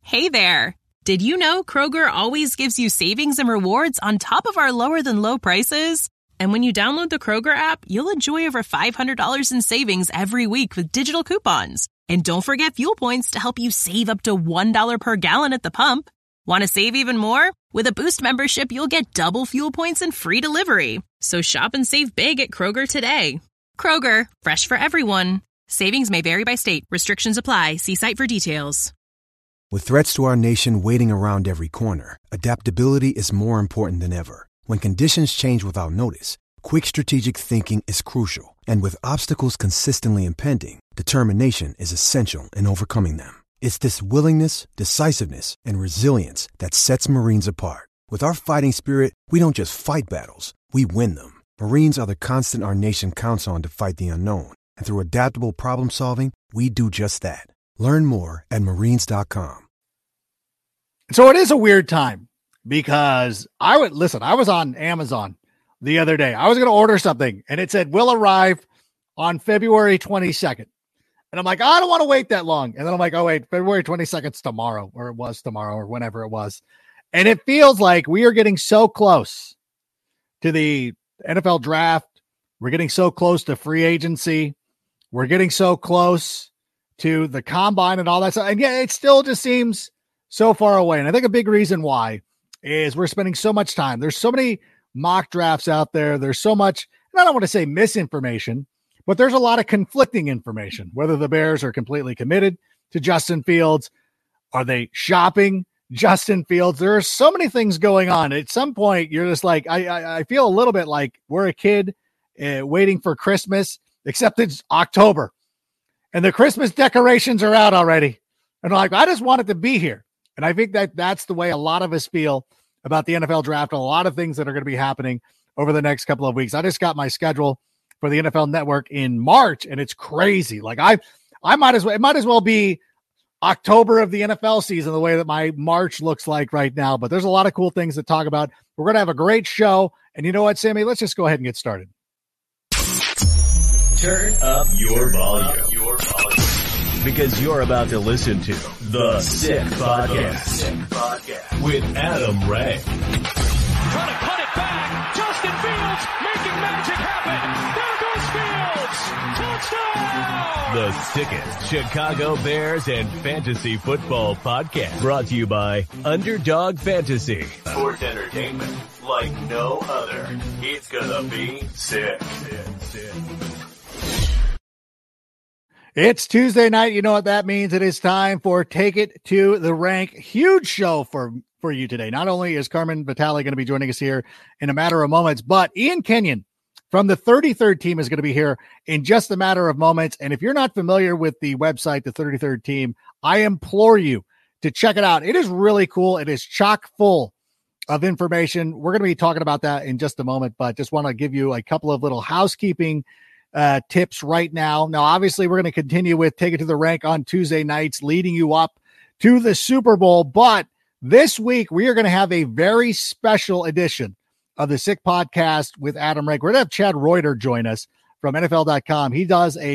Hey there! Did you know Kroger always gives you savings and rewards on top of our lower-than-low prices? And when you download the Kroger app, you'll enjoy over $500 in savings every week with digital coupons. And don't forget fuel points to help you save up to $1 per gallon at the pump. Want to save even more? With a Boost membership, you'll get double fuel points and free delivery. So shop and save big at Kroger today. Kroger, fresh for everyone. Savings may vary by state. Restrictions apply. See site for details. With threats to our nation waiting around every corner, adaptability is more important than ever. When conditions change without notice, quick strategic thinking is crucial. And with obstacles consistently impending, determination is essential in overcoming them. It's this willingness, decisiveness, and resilience that sets Marines apart. With our fighting spirit, we don't just fight battles, we win them. Marines are the constant our nation counts on to fight the unknown. And through adaptable problem solving, we do just that. Learn more at marines.com. So it is a weird time because I was on Amazon the other day. I was going to order something and it said will arrive on February 22nd. And I'm like, I don't want to wait that long. And then I'm like, oh wait, February 22nd is tomorrow, or it was tomorrow, or whenever it was. And it feels like we are getting so close to the NFL draft. We're getting so close to free agency. We're getting so close to the combine and all that stuff. And yeah, it still just seems so far away. And I think a big reason why is we're spending so much time. There's so many mock drafts out there. There's so much, and I don't want to say misinformation, but there's a lot of conflicting information, whether the Bears are completely committed to Justin Fields. Are they shopping Justin Fields? There are so many things going on. At some point, you're just like, I feel a little bit like we're a kid waiting for Christmas, except it's October. And the Christmas decorations are out already. And like, I just want it to be here. And I think that that's the way a lot of us feel about the NFL draft. A lot of things that are going to be happening over the next couple of weeks. I just got my schedule for the NFL Network in March, and it's crazy. Like I might as well, it might as well be October of the NFL season, the way that my March looks like right now. But there's a lot of cool things to talk about. We're going to have a great show. And you know what, Sammy? Let's just go ahead and get started. Turn up your volume. Because you're about to listen to The Sick Podcast with Adam Ray. Trying to cut it back. Justin Fields making magic happen. There goes Fields. Touchdown. The sickest Chicago Bears and fantasy football podcast. Brought to you by Underdog Fantasy. Sports entertainment like no other. It's gonna be sick. It's Tuesday night. You know what that means. It is time for Take It to the Rank. Huge show for you today. Not only is Carmen Vitale going to be joining us here in a matter of moments, but Ian Kenyon from the 33rd team is going to be here in just a matter of moments. And if you're not familiar with the website, the 33rd team, I implore you to check it out. It is really cool. It is chock full of information. We're going to be talking about that in just a moment, but just want to give you a couple of little housekeeping tips right now. Now, obviously, we're going to continue with Take It to the Rank on Tuesday nights, leading you up to the Super Bowl. But this week, we are going to have a very special edition of the Sick Podcast with Adam Rank. We're going to have Chad Reuter join us from NFL.com. He's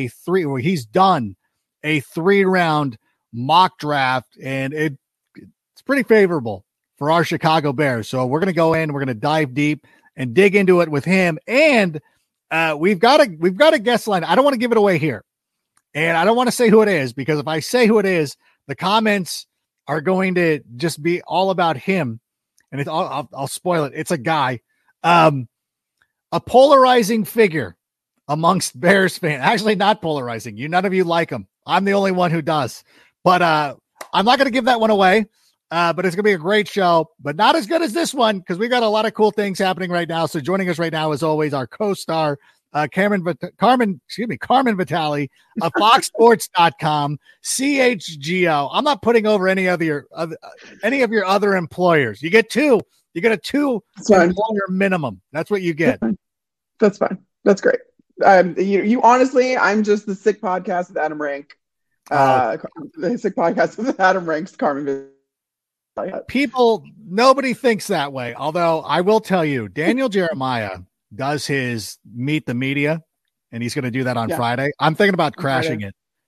done a 3-round mock draft, and it's pretty favorable for our Chicago Bears. So we're going to go in, we're going to dive deep and dig into it with him. And we've got a guest line. I don't want to give it away here, and I don't want to say who it is, because if I say who it is, the comments are going to just be all about him. And I'll spoil it. It's a guy, a polarizing figure amongst Bears fans. Actually, not polarizing. None of you like him. I'm the only one who does. But I'm not going to give that one away. But it's going to be a great show, but not as good as this one, because we got a lot of cool things happening right now. So joining us right now, as always, our co-star, Carmen Vitale of FoxSports.com, CHGO. I'm not putting over any of your other employers. You get two. You get a 2 employer minimum. That's what you get. That's fine. That's great. You honestly, I'm just the Sick Podcast with Adam Rank. The Sick Podcast with Adam Rank's Carmen Vitale. People, nobody thinks that way. Although I will tell you, Daniel Jeremiah does his Meet the Media, and he's going to do that on Friday. I'm thinking about crashing it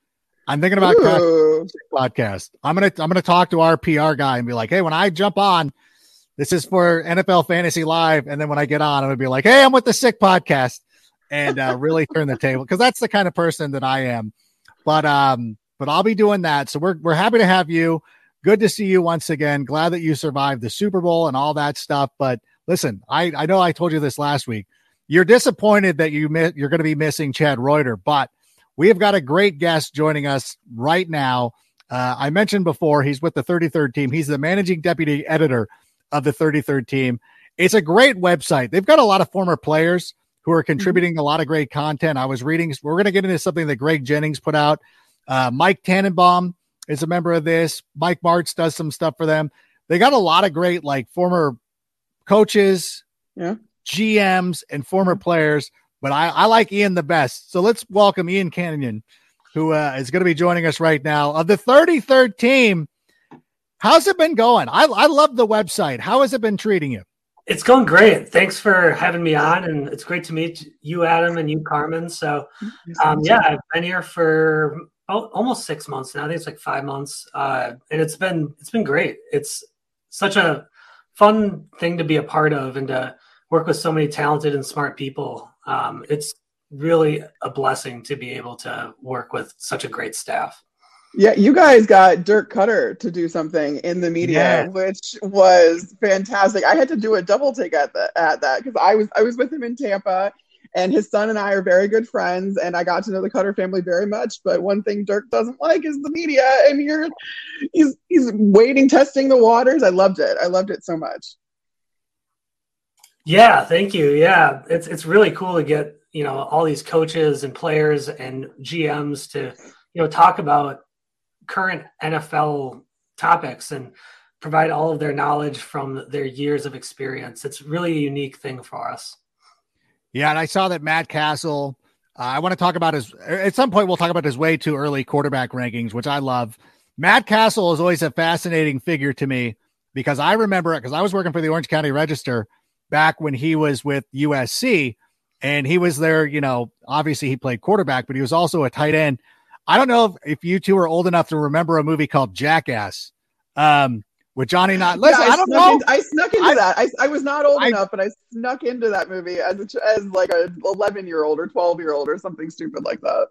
I'm thinking about crashing the podcast. I'm gonna talk to our PR guy and be like, hey, when I jump on, this is for NFL Fantasy Live, and then when I get on, I'm gonna be like, hey, I'm with the Sick Podcast, and really turn the table, because that's the kind of person that I am. But I'll be doing that. So we're happy to have you. Good to see you once again. Glad that you survived the Super Bowl and all that stuff. But listen, I know I told you this last week. You're disappointed that you're going to be missing Chad Reuter, but we have got a great guest joining us right now. I mentioned before, he's with the 33rd Team. He's the managing deputy editor of the 33rd Team. It's a great website. They've got a lot of former players who are contributing a lot of great content. I was reading, we're going to get into something that Greg Jennings put out. Mike Tannenbaum is a member of this. Mike Martz does some stuff for them. They got a lot of great, like, former coaches, GMs, and former players, but I like Ian the best. So let's welcome Ian Canyon, who is going to be joining us right now of the 33rd Team. How's it been going? I love the website. How has it been treating you? It's going great. Thanks for having me on, and it's great to meet you, Adam, and you, Carmen. So, I've been here for almost 6 months now. I think it's like 5 months, and it's been great. It's such a fun thing to be a part of and to work with so many talented and smart people. It's really a blessing to be able to work with such a great staff. Yeah, you guys got Dirk Cutter to do something in the media, which was fantastic. I had to do a double take at that because I was with him in Tampa, and his son and I are very good friends, and I got to know the Cutter family very much. But one thing Dirk doesn't like is the media, and he's waiting, testing the waters. I loved it. I loved it so much. Yeah, thank you. Yeah, it's really cool to get all these coaches and players and GMs to talk about current NFL topics and provide all of their knowledge from their years of experience. It's really a unique thing for us. Yeah, and I saw that Matt Castle, I want to talk about at some point we'll talk about his way too early quarterback rankings, which I love. Matt Castle is always a fascinating figure to me because I remember it because I was working for the Orange County Register back when he was with USC, and he was there, obviously he played quarterback, but he was also a tight end. I don't know if you two are old enough to remember a movie called Jackass with Johnny Knott. Listen, I don't know. I snuck into that. I was not old enough, but I snuck into that movie as like a 11-year-old or 12-year-old or something stupid like that.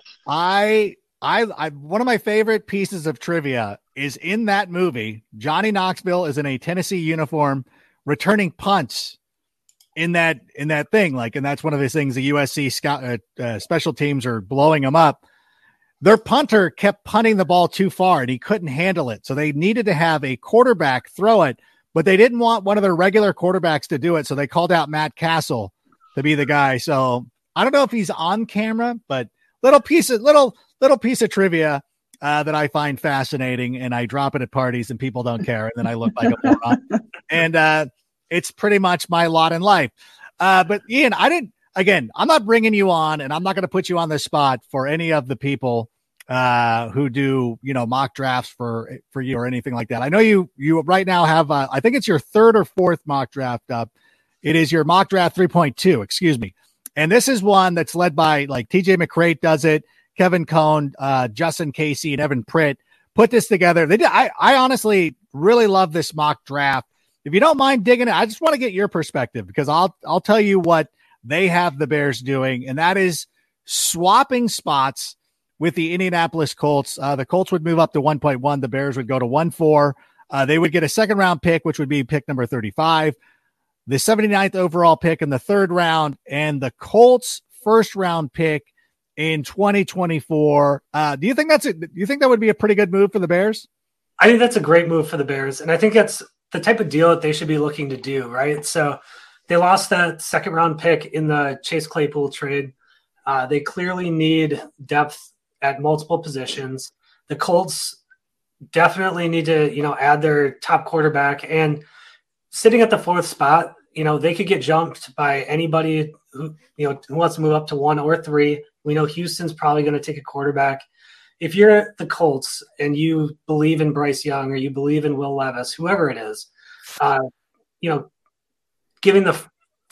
I one of my favorite pieces of trivia is in that movie. Johnny Knoxville is in a Tennessee uniform returning punts in that thing. And that's one of those things the USC special teams are blowing them up. Their punter kept punting the ball too far and he couldn't handle it. So they needed to have a quarterback throw it, but they didn't want one of their regular quarterbacks to do it. So they called out Matt Castle to be the guy. So I don't know if he's on camera, but little piece of trivia that I find fascinating, and I drop it at parties and people don't care. And then I look like a moron. And it's pretty much my lot in life. But Ian, I'm not bringing you on, and I'm not going to put you on the spot for any of the people who do, mock drafts for you or anything like that. I know you right now have, I think it's your third or fourth mock draft up. It is your mock draft 3.2, excuse me. And this is one that's led by like TJ McCrate does it, Kevin Cohn, Justin Casey, and Evan Pritt put this together. They did. I honestly really love this mock draft. If you don't mind digging it, I just want to get your perspective because I'll tell you what they have the Bears doing, and that is swapping spots with the Indianapolis Colts. The Colts would move up to 1.1. The Bears would go to 1.4. They would get a second-round pick, which would be pick number 35, the 79th overall pick in the third round, and the Colts' first-round pick in 2024. Do you think that would be a pretty good move for the Bears? I think that's a great move for the Bears, and I think that's the type of deal that they should be looking to do, right? So they lost that second-round pick in the Chase Claypool trade. They clearly need depth at multiple positions. The Colts definitely need to, add their top quarterback. And sitting at the fourth spot, they could get jumped by anybody who wants to move up to 1 or 3. We know Houston's probably going to take a quarterback. If you're the Colts and you believe in Bryce Young or you believe in Will Levis, whoever it is, giving a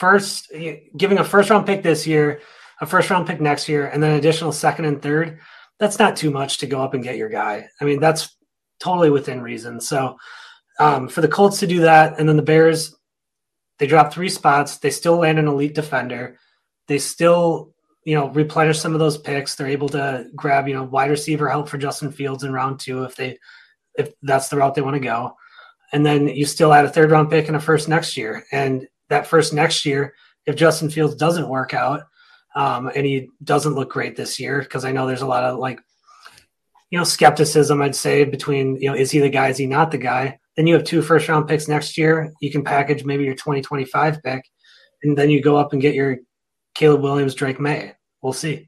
first-round pick this year, a first-round pick next year, and then additional second and third, that's not too much to go up and get your guy. I mean, that's totally within reason. So for the Colts to do that, and then the Bears, they drop 3 spots. They still land an elite defender. They still, replenish some of those picks. They're able to grab, wide receiver help for Justin Fields in round 2 if that's the route they want to go. And then you still add a 3rd round pick and a first next year. And that first next year, if Justin Fields doesn't work out and he doesn't look great this year, because I know there's a lot of skepticism, I'd say, between, is he the guy? Is he not the guy? Then you have 2 first round picks next year. You can package maybe your 2025 pick, and then you go up and get your Caleb Williams, Drake May. We'll see.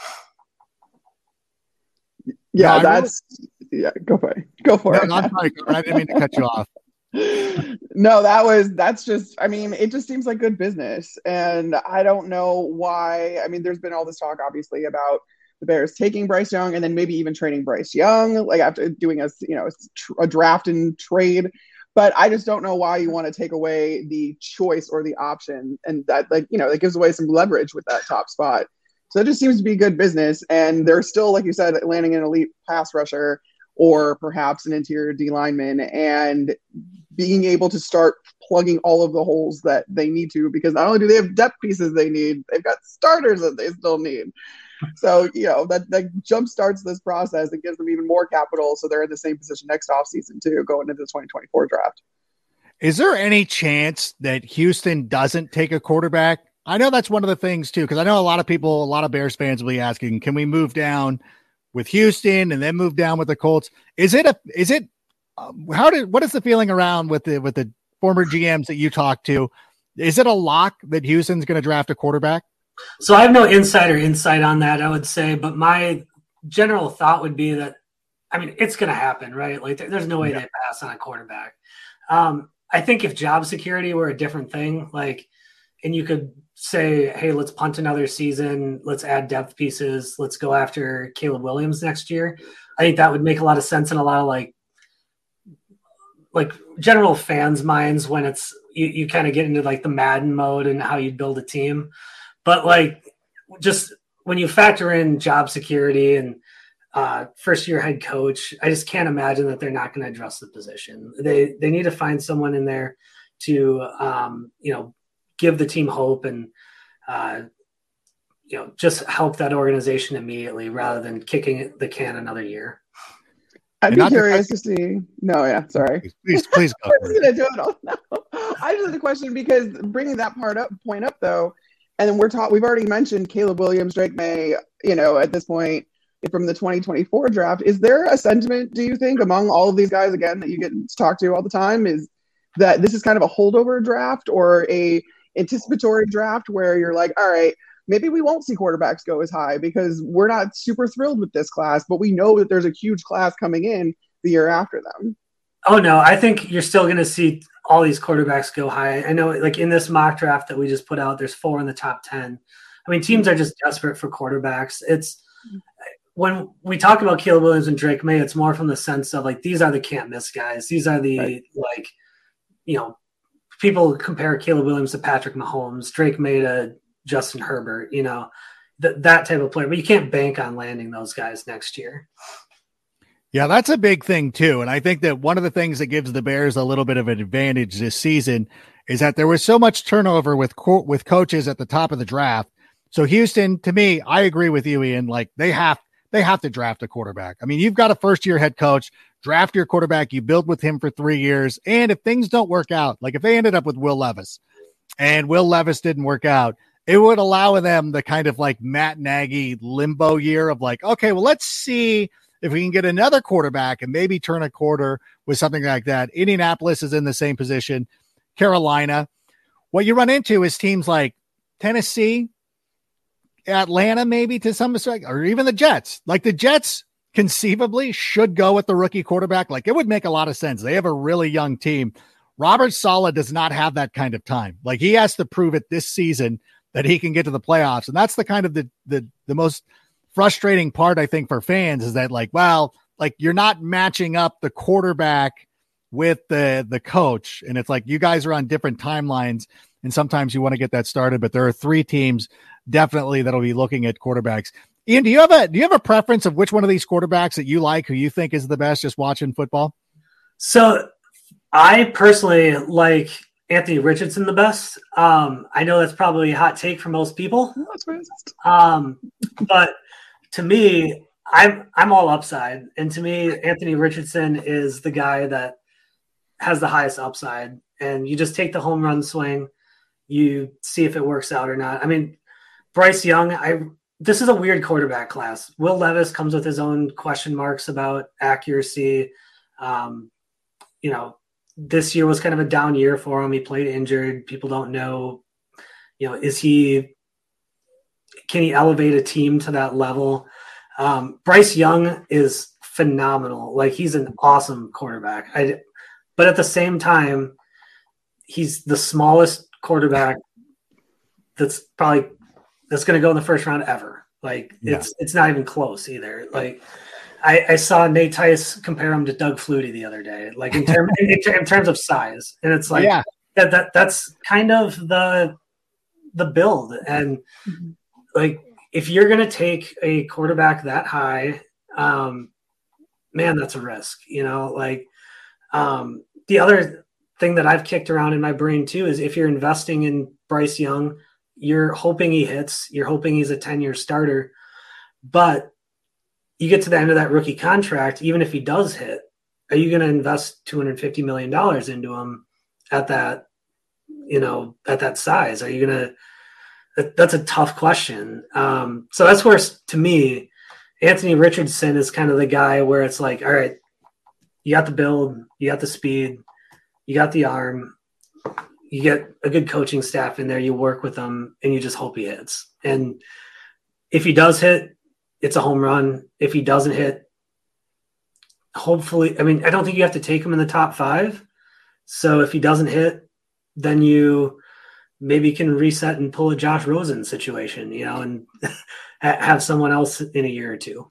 Yeah, go for it. Go for it. I'm sorry, I didn't mean to cut you off. No, that's just, it just seems like good business. And I don't know why. There's been all this talk, obviously, about the Bears taking Bryce Young and then maybe even trading Bryce Young, like after doing a draft and trade. But I just don't know why you want to take away the choice or the option. And that, it gives away some leverage with that top spot. So it just seems to be good business. And they're still, like you said, landing an elite pass rusher or perhaps an interior D lineman and being able to start plugging all of the holes that they need to, because not only do they have depth pieces they need, they've got starters that they still need. So, that jump starts this process. It gives them even more capital. So they're in the same position next offseason too, going into the 2024 draft. Is there any chance that Houston doesn't take a quarterback? I know that's one of the things too, because I know a lot of Bears fans will be asking, can we move down with Houston and then move down with the Colts? What is the feeling around with the former GMs that you talked to? Is it a lock that Houston's going to draft a quarterback? So I have no insider insight on that, I would say, but my general thought would be that, it's going to happen, right? Like there's no way they pass on a quarterback. I think if job security were a different thing, and you could say, hey, let's punt another season, let's add depth pieces, let's go after Caleb Williams next year, I think that would make a lot of sense in a lot of like general fans' minds when it's you kind of get into the Madden mode and how you build a team. But just when you factor in job security and first year head coach, I just can't imagine that they're not going to address the position. They need to find someone in there to give the team hope and just help that organization immediately rather than kicking the can another year. I'd be curious to see. No, yeah, sorry. Please go. I was going to do it all now. I just had a question because bringing that point up though, and then we've already mentioned Caleb Williams, Drake May, at this point from the 2024 draft. Is there a sentiment, do you think, among all of these guys, again, that you get to talk to all the time, is that this is kind of a holdover draft or a anticipatory draft where you're like, all right, maybe we won't see quarterbacks go as high because we're not super thrilled with this class, but we know that there's a huge class coming in the year after them? Oh, no, I think you're still going to see all these quarterbacks go high. I know, in this mock draft that we just put out, there's 4 in the top 10. Teams are just desperate for quarterbacks. It's when we talk about Caleb Williams and Drake May, it's more from the sense of these are the can't miss guys. These are the people compare Caleb Williams to Patrick Mahomes, Drake May to Justin Herbert, that type of player. But you can't bank on landing those guys next year. Yeah, that's a big thing too. And I think that one of the things that gives the Bears a little bit of an advantage this season is that there was so much turnover with coaches at the top of the draft. So Houston, to me, I agree with you, Ian. They have to draft a quarterback. You've got a first-year head coach, draft your quarterback, you build with him for 3 years. And if things don't work out, if they ended up with Will Levis and Will Levis didn't work out, it would allow them the kind of Matt Nagy limbo year of okay, well, let's see if we can get another quarterback and maybe turn a quarter with something like that. Indianapolis is in the same position. Carolina. What you run into is teams like Tennessee, Atlanta, maybe to some extent, or even the Jets. The Jets conceivably should go with the rookie quarterback. It would make a lot of sense. They have a really young team. Robert Saleh does not have that kind of time. He has to prove it this season that he can get to the playoffs. And that's the kind of the most frustrating part, I think, for fans is that you're not matching up the quarterback with the coach. And it's you guys are on different timelines and sometimes you want to get that started, but there are 3 teams definitely that'll be looking at quarterbacks. Ian, do you have a preference of which one of these quarterbacks that you like, who you think is the best, just watching football? So I personally like Anthony Richardson the best. I know that's probably a hot take for most people. But to me, I'm all upside. And to me, Anthony Richardson is the guy that has the highest upside. And you just take the home run swing, you see if it works out or not. I mean, Bryce Young, this is a weird quarterback class. Will Levis comes with his own question marks about accuracy. This year was kind of a down year for him. He played injured. People don't know, can he elevate a team to that level? Bryce Young is phenomenal. Like, he's an awesome quarterback. But at the same time, he's the smallest quarterback that's going to go in the first round ever. Like, it's not even close either. Like, I saw Nate Tice compare him to Doug Flutie the other day, like in terms of size. And it's like, that's kind of the build. And like, if you're going to take a quarterback that high, man, that's a risk, the other thing that I've kicked around in my brain too, is if you're investing in Bryce Young, you're hoping he hits, you're hoping he's a 10-year starter, but you get to the end of that rookie contract, even if he does hit, are you going to invest $250 million into him at that, at that size? Are you going to, that's a tough question. So that's where, to me, Anthony Richardson is kind of the guy where it's like, all right, you got the build, you got the speed, you got the arm, you get a good coaching staff in there, you work with him, and you just hope he hits. And if he does hit, it's a home run. If he doesn't hit, hopefully, I don't think you have to take him in the top 5. So if he doesn't hit, then you maybe can reset and pull a Josh Rosen situation, and have someone else in a year or two.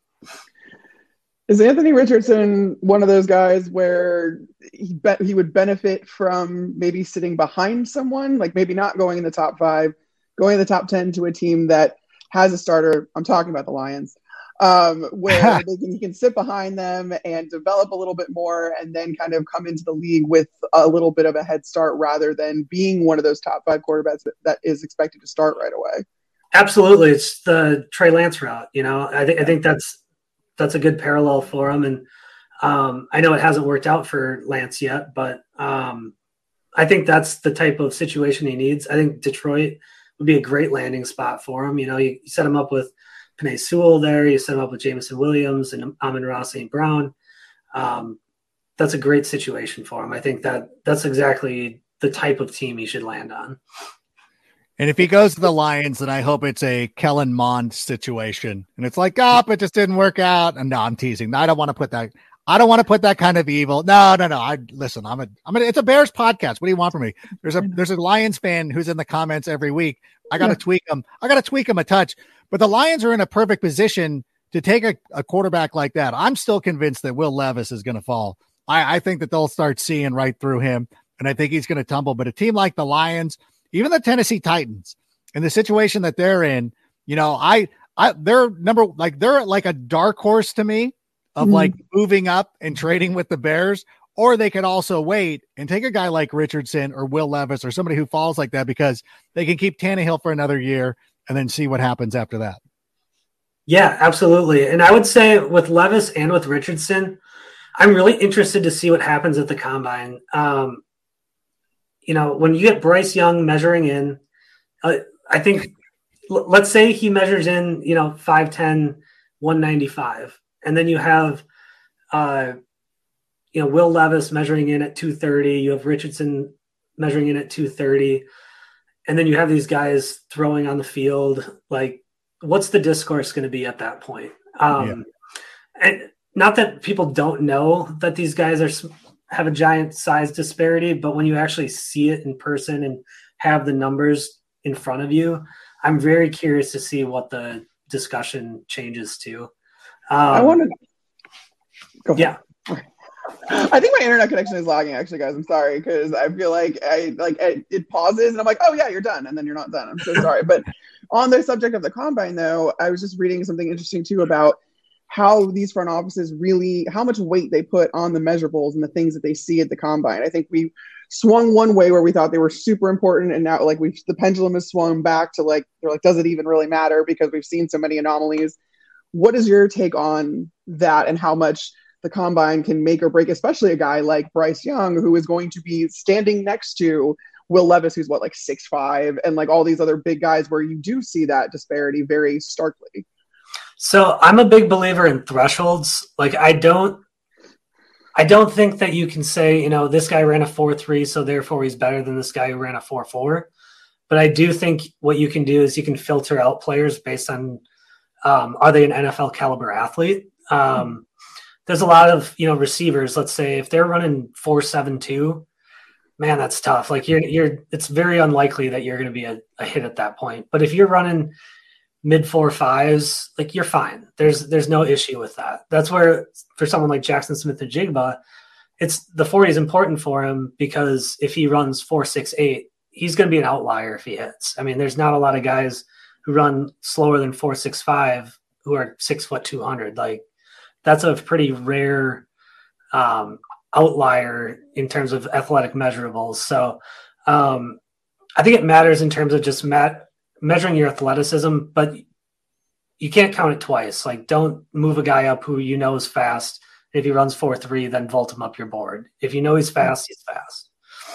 Is Anthony Richardson one of those guys where he would benefit from maybe sitting behind someone, like maybe not going in the top 5, going in the top 10 to a team that has a starter? I'm talking about the Lions, where he can sit behind them and develop a little bit more and then kind of come into the league with a little bit of a head start rather than being one of those top 5 quarterbacks that is expected to start right away. Absolutely. It's the Trey Lance route. I think that's a good parallel for him. And I know it hasn't worked out for Lance yet, but I think that's the type of situation he needs. I think Detroit would be a great landing spot for him. You set him up with Penei Sewell there. You set him up with Jameson Williams and Amon-Ra St. Brown. That's a great situation for him. I think that's exactly the type of team he should land on. And if he goes to the Lions, then I hope it's a Kellen Mond situation. And it's like, it just didn't work out. And no, I'm teasing. I don't want to put that kind of evil. No. It's a Bears podcast. What do you want from me? There's a Lions fan who's in the comments every week. I got to tweak him. A touch, but the Lions are in a perfect position to take a quarterback like that. I'm still convinced that Will Levis is going to fall. I think that they'll start seeing right through him, and I think he's going to tumble. But a team like the Lions, even the Tennessee Titans, in the situation that they're in, they're they're like a dark horse to me of like moving up and trading with the Bears, or they could also wait and take a guy like Richardson or Will Levis or somebody who falls like that, because they can keep Tannehill for another year and then see what happens after that. Yeah, absolutely. And I would say with Levis and with Richardson, I'm really interested to see what happens at the combine. When you get Bryce Young measuring in, I think, let's say he measures in, 5'10", 195. And then you have, Will Levis measuring in at 230. You have Richardson measuring in at 230. And then you have these guys throwing on the field. Like, what's the discourse going to be at that point? And not that people don't know that these guys have a giant size disparity, but when you actually see it in person and have the numbers in front of you, I'm very curious to see what the discussion changes to. I want to go. Yeah. I think my internet connection is lagging, actually, guys. I'm sorry, because I feel like it pauses and I'm like, oh yeah, you're done, and then you're not done. I'm so sorry. But on the subject of the combine, though, I was just reading something interesting too about how these front offices really, how much weight they put on the measurables and the things that they see at the combine. I think we swung one way where we thought they were super important, and now the pendulum has swung back to they're like, does it even really matter, because we've seen so many anomalies. What is your take on that, and how much the combine can make or break, especially a guy like Bryce Young, who is going to be standing next to Will Levis, who's 6'5", and all these other big guys, where you do see that disparity very starkly. So I'm a big believer in thresholds. I don't think that you can say, this guy ran a 4.3, so therefore he's better than this guy who ran a 4.4. But I do think what you can do is you can filter out players based on, are they an NFL caliber athlete? There's a lot of, receivers, let's say if they're running 4.72, man, that's tough. It's very unlikely that you're going to be a hit at that point. But if you're running mid 4.5s, you're fine. There's no issue with that. That's where, for someone like Jackson Smith-Njigba, it's the 40 is important for him, because if he runs 4.68, he's going to be an outlier if he hits. I mean, there's not a lot of guys who run slower than 4.65 who are 6 foot 200. That's a pretty rare outlier in terms of athletic measurables. So I think it matters in terms of just measuring your athleticism, but you can't count it twice. Don't move a guy up who is fast. If he runs 4.3, then vault him up your board. If he's fast, he's fast.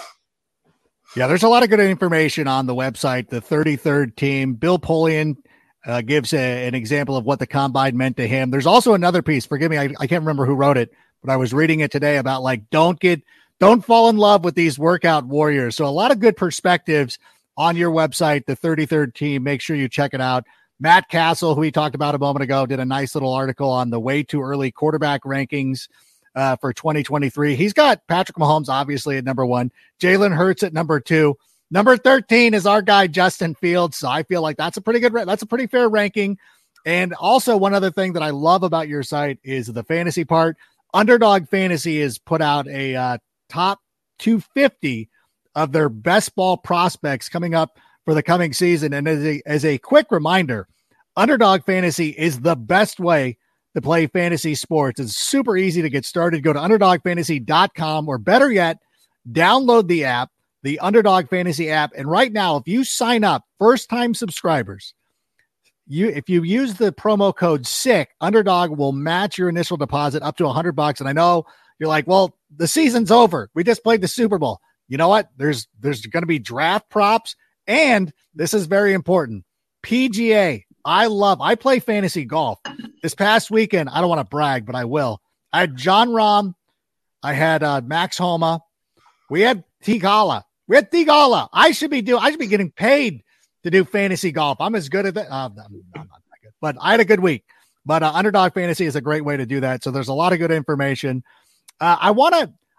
Yeah, there's a lot of good information on the website, the 33rd team. Bill Polian gives an example of what the combine meant to him. There's also another piece. Forgive me, I can't remember who wrote it, but I was reading it today about don't fall in love with these workout warriors. So a lot of good perspectives on your website, the 33rd team. Make sure you check it out. Matt Castle, who we talked about a moment ago, did a nice little article on the way too early quarterback rankings for 2023. He's got Patrick Mahomes, obviously, at number 1, Jalen Hurts at number 2. Number 13 is our guy, Justin Fields. So I feel like that's a pretty fair ranking. And also, one other thing that I love about your site is the fantasy part. Underdog Fantasy has put out a top 250 of their best ball prospects coming up for the coming season. And as a quick reminder, Underdog Fantasy is the best way to play fantasy sports. It's super easy to get started. Go to underdogfantasy.com, or better yet, download the app, the Underdog Fantasy app. And right now, if you sign up, first-time subscribers, if you use the promo code SICK, Underdog will match your initial deposit up to $100. And I know you're like, well, the season's over. We just played the Super Bowl. You know what? There's going to be draft props, and this is very important. PGA. I play fantasy golf. This past weekend, I don't want to brag, but I will. I had John Rahm. I had Max Homa. We had Theegala. I should be getting paid to do fantasy golf. I'm as good at that. I'm not that good, but I had a good week. But Underdog Fantasy is a great way to do that. So there's a lot of good information. I want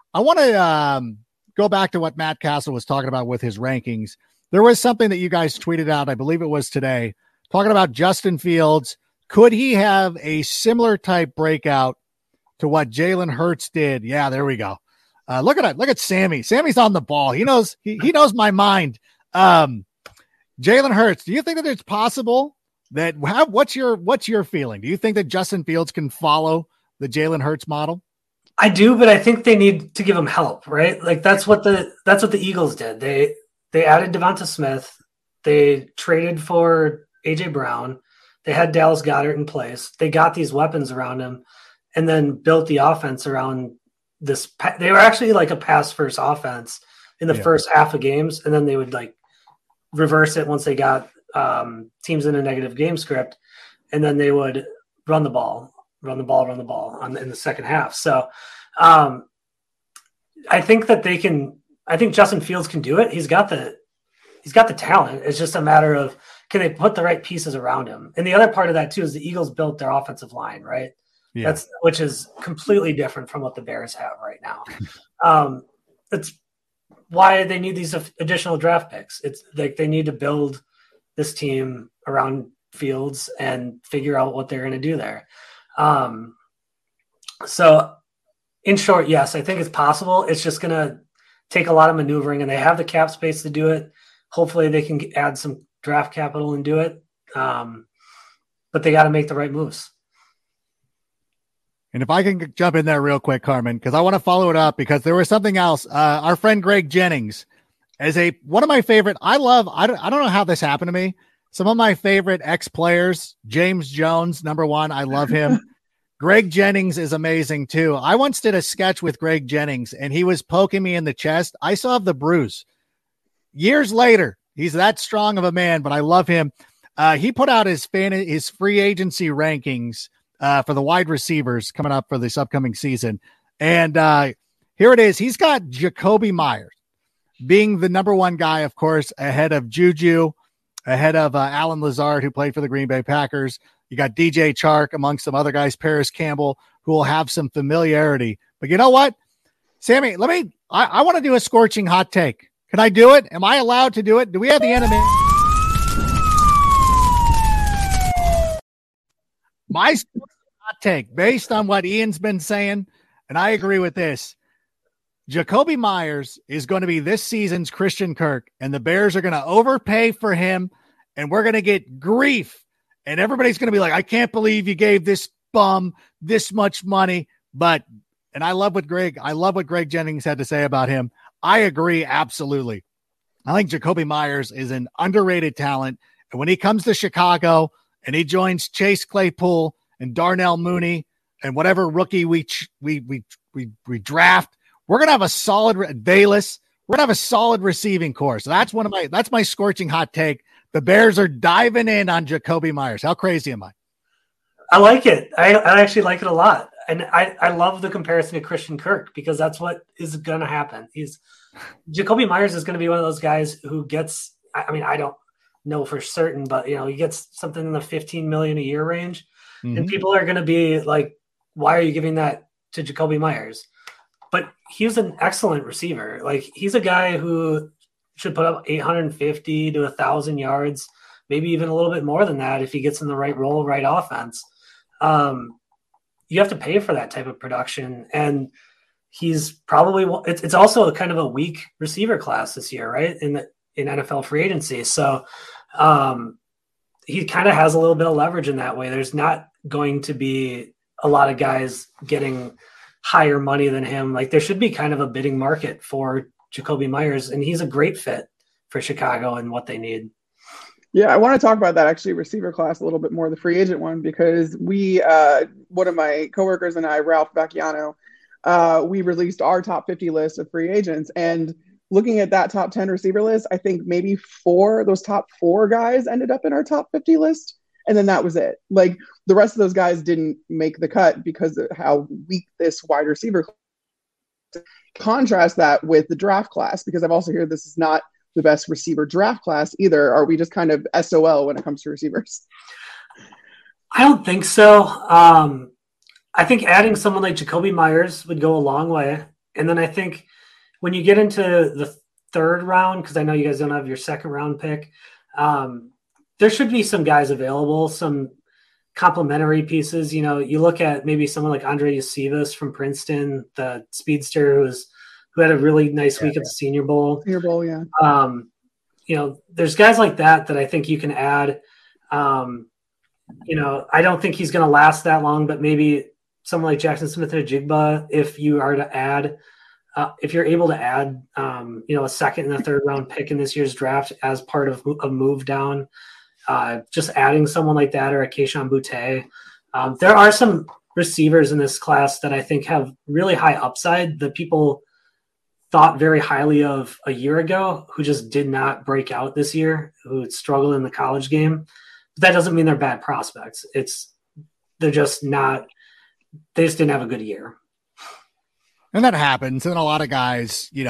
to go back to what Matt Castle was talking about with his rankings. There was something that you guys tweeted out, I believe it was today, talking about Justin Fields. Could he have a similar type breakout to what Jalen Hurts did? Yeah, there we go. Look at Sammy. Sammy's on the ball. He knows my mind. Jalen Hurts, do you think that it's possible that what's your feeling? Do you think that Justin Fields can follow the Jalen Hurts model? I do, but I think they need to give him help, right? That's what the Eagles did. They added Devonta Smith. They traded for AJ Brown. They had Dallas Goedert in place. They got these weapons around him, and then built the offense around this. They were actually a pass first offense in the first half of games, and then they would reverse it once they got teams in a negative game script, and then they would run the ball in the second half. So I think that they can. I think Justin Fields can do it. He's got the talent. It's just a matter of, can they put the right pieces around him? And the other part of that too is the Eagles built their offensive line, right? Yeah. Which is completely different from what the Bears have right now. It's why they need these additional draft picks. It's they need to build this team around Fields and figure out what they're going to do there. So In short, yes, I think it's possible. It's just going to take a lot of maneuvering, and they have the cap space to do it. Hopefully they can add some draft capital and do it. But they got to make the right moves. And if I can jump in there real quick, Carmen, because I want to follow it up, because there was something else. Our friend Greg Jennings is one of my favorite. I don't know how this happened to me. Some of my favorite ex-players, James Jones, number one. I love him. Greg Jennings is amazing too. I once did a sketch with Greg Jennings and he was poking me in the chest. I still have the bruise. Years later, he's that strong of a man, but I love him. He put out his free agency rankings for the wide receivers coming up for this upcoming season. And here it is. He's got Jacoby Myers being the number one guy, of course, ahead of Juju, ahead of Alan Lazard, who played for the Green Bay Packers. You got DJ Chark amongst some other guys, Paris Campbell, who will have some familiarity. But you know what, Sammy, I want to do a scorching hot take. Can I do it? Am I allowed to do it? Do we have the enemy? My hot take, based on what Ian's been saying, and I agree with this, Jacoby Myers is going to be this season's Christian Kirk, and the Bears are going to overpay for him, and we're going to get grief. And everybody's going to be like, I can't believe you gave this bum this much money. And I love what Greg Jennings had to say about him. I agree. Absolutely. I think Jacoby Myers is an underrated talent. And when he comes to Chicago and he joins Chase Claypool and Darnell Mooney and whatever rookie we draft, we're going to have a solid Bayless. We're going to have a solid receiving core. So that's my scorching hot take. The Bears are diving in on Jacoby Myers. How crazy am I? I like it. I actually like it a lot. And I love the comparison to Christian Kirk, because that's what is going to happen. Jacoby Myers is going to be one of those guys who gets, I don't know for certain, but he gets something in the $15 million a year range. Mm-hmm. And people are going to be like, why are you giving that to Jacoby Myers? But he's an excellent receiver. Like, he's a guy who should put up 850 to 1,000 yards, maybe even a little bit more than that if he gets in the right role, right offense. You have to pay for that type of production, and he's probably it's also kind of a weak receiver class this year, right? In NFL free agency, so he kind of has a little bit of leverage in that way. There's not going to be a lot of guys getting higher money than him. Like, there should be kind of a bidding market for Jacoby Myers, and he's a great fit for Chicago and what they need. Yeah, I want to talk about that actually receiver class a little bit more, the free agent one, because we, one of my coworkers and I, Ralph Vacchiano, we released our top 50 list of free agents, and looking at that top 10 receiver list, I think maybe those top 4 guys ended up in our top 50 list. And then that was it. Like, the rest of those guys didn't make the cut because of how weak this wide receiver class. Contrast that with the draft class, because I've also heard this is not the best receiver draft class either. Are we just kind of SOL when it comes to receivers? I don't think so. I think adding someone like Jacoby Myers would go a long way. And then I think when you get into the third round, because I know you guys don't have your second round pick, there should be some guys available, some complementary pieces. You look at maybe someone like Andre Yosivas from Princeton, the speedster who had a really nice week at the Senior Bowl. Senior Bowl, yeah. There's guys like that I think you can add. I don't think he's going to last that long, but maybe someone like Jackson Smith-Njigba, if you are to add, if you're able to add, a second and a third round pick in this year's draft as part of a move down, just adding someone like that, or a Kayshon Boutte. There are some receivers in this class that I think have really high upside that people thought very highly of a year ago, who just did not break out this year, who struggled in the college game. But that doesn't mean they're bad prospects. They just didn't have a good year. And that happens. And a lot of guys, and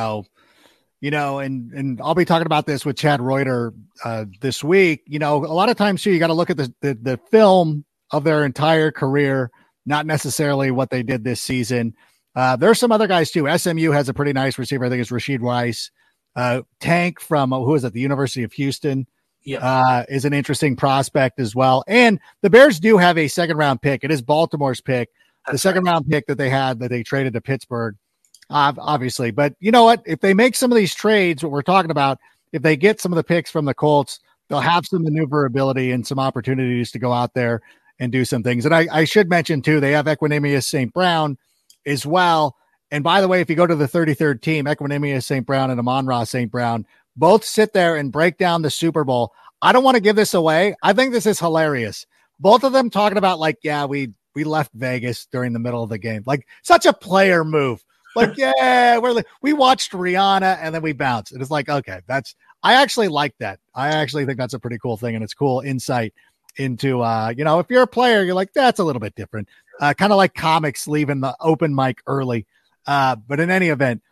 I'll be talking about this with Chad Reuter this week. A lot of times too, you got to look at the film of their entire career, not necessarily what they did this season. There's some other guys too. SMU has a pretty nice receiver. I think it's Rashid Rice. Tank from the University of Houston is an interesting prospect as well. And the Bears do have a second round pick. It is Baltimore's pick. the second round pick that they had that they traded to Pittsburgh, obviously. But you know what? If they make some of these trades, what we're talking about, if they get some of the picks from the Colts, they'll have some maneuverability and some opportunities to go out there and do some things. And I should mention too, they have Equanimeous St. Brown as well. And by the way, if you go to the 33rd team, Equanimeous St. Brown and Amon-Ra St. Brown both sit there and break down the Super Bowl. I don't want to give this away. I think this is hilarious. Both of them talking about like, yeah, we left Vegas during the middle of the game. Like such a player move. Like, yeah, we watched Rihanna and then we bounced. It is like, okay, I actually like that. I actually think that's a pretty cool thing. And it's cool insight into, if you're a player, you're like, that's a little bit different. Kind of like comics leaving the open mic early. But in any event,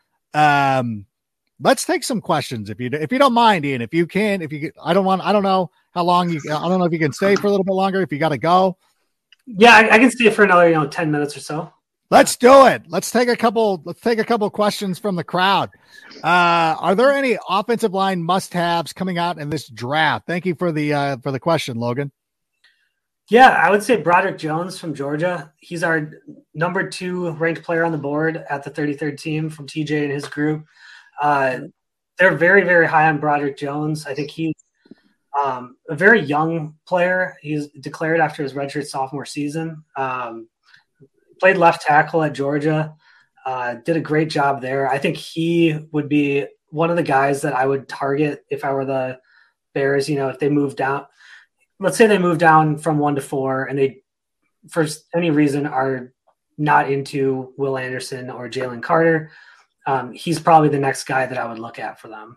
let's take some questions if you don't mind, Ian. If you can, I don't know how long I don't know if you can stay for a little bit longer. If you got to go, yeah, I can stay for another 10 minutes or so. Let's do it. Let's take a couple questions from the crowd. Are there any offensive line must-haves coming out in this draft? Thank you for the question, Logan. Yeah, I would say Broderick Jones from Georgia. He's our number 2 ranked player on the board at the 33rd team from TJ and his group. They're very, very high on Broderick Jones. I think he's a very young player. He's declared after his redshirt sophomore season. Played left tackle at Georgia. Did a great job there. I think he would be one of the guys that I would target if I were the Bears. If they moved down, let's say they moved down from 1 to 4 and they, for any reason, are not into Will Anderson or Jalen Carter. He's probably the next guy that I would look at for them.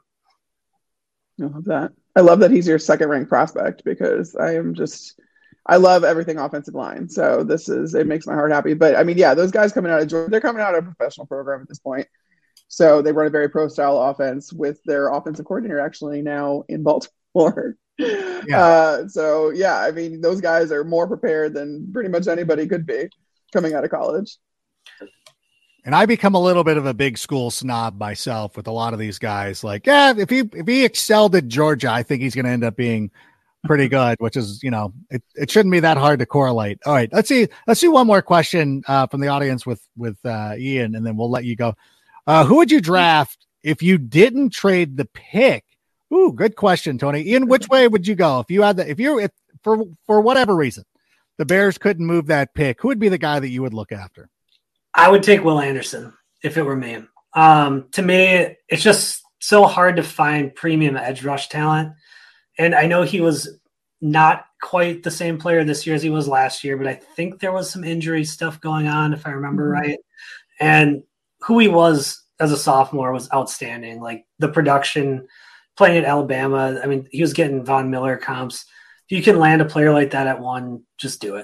I love that. I love that he's your second ranked prospect because I love everything offensive line. So it makes my heart happy. But I mean, yeah, those guys coming out of Georgia, they're coming out of a professional program at this point. So they run a very pro style offense with their offensive coordinator actually now in Baltimore. Yeah. I mean, those guys are more prepared than pretty much anybody could be coming out of college. And I become a little bit of a big school snob myself with a lot of these guys. Like, yeah, if he excelled at Georgia, I think he's going to end up being pretty good, which is, it shouldn't be that hard to correlate. All right, let's see one more question from the audience with Ian, and then we'll let you go. Who would you draft if you didn't trade the pick? Ooh, good question, Tony. Ian, which way would you go if for whatever reason the Bears couldn't move that pick? Who would be the guy that you would look after? I would take Will Anderson if it were me. To me, it's just so hard to find premium edge rush talent. And I know he was not quite the same player this year as he was last year, but I think there was some injury stuff going on, if I remember right. And who he was as a sophomore was outstanding. Like the production playing at Alabama. I mean, he was getting Von Miller comps. If you can land a player like that at 1, just do it.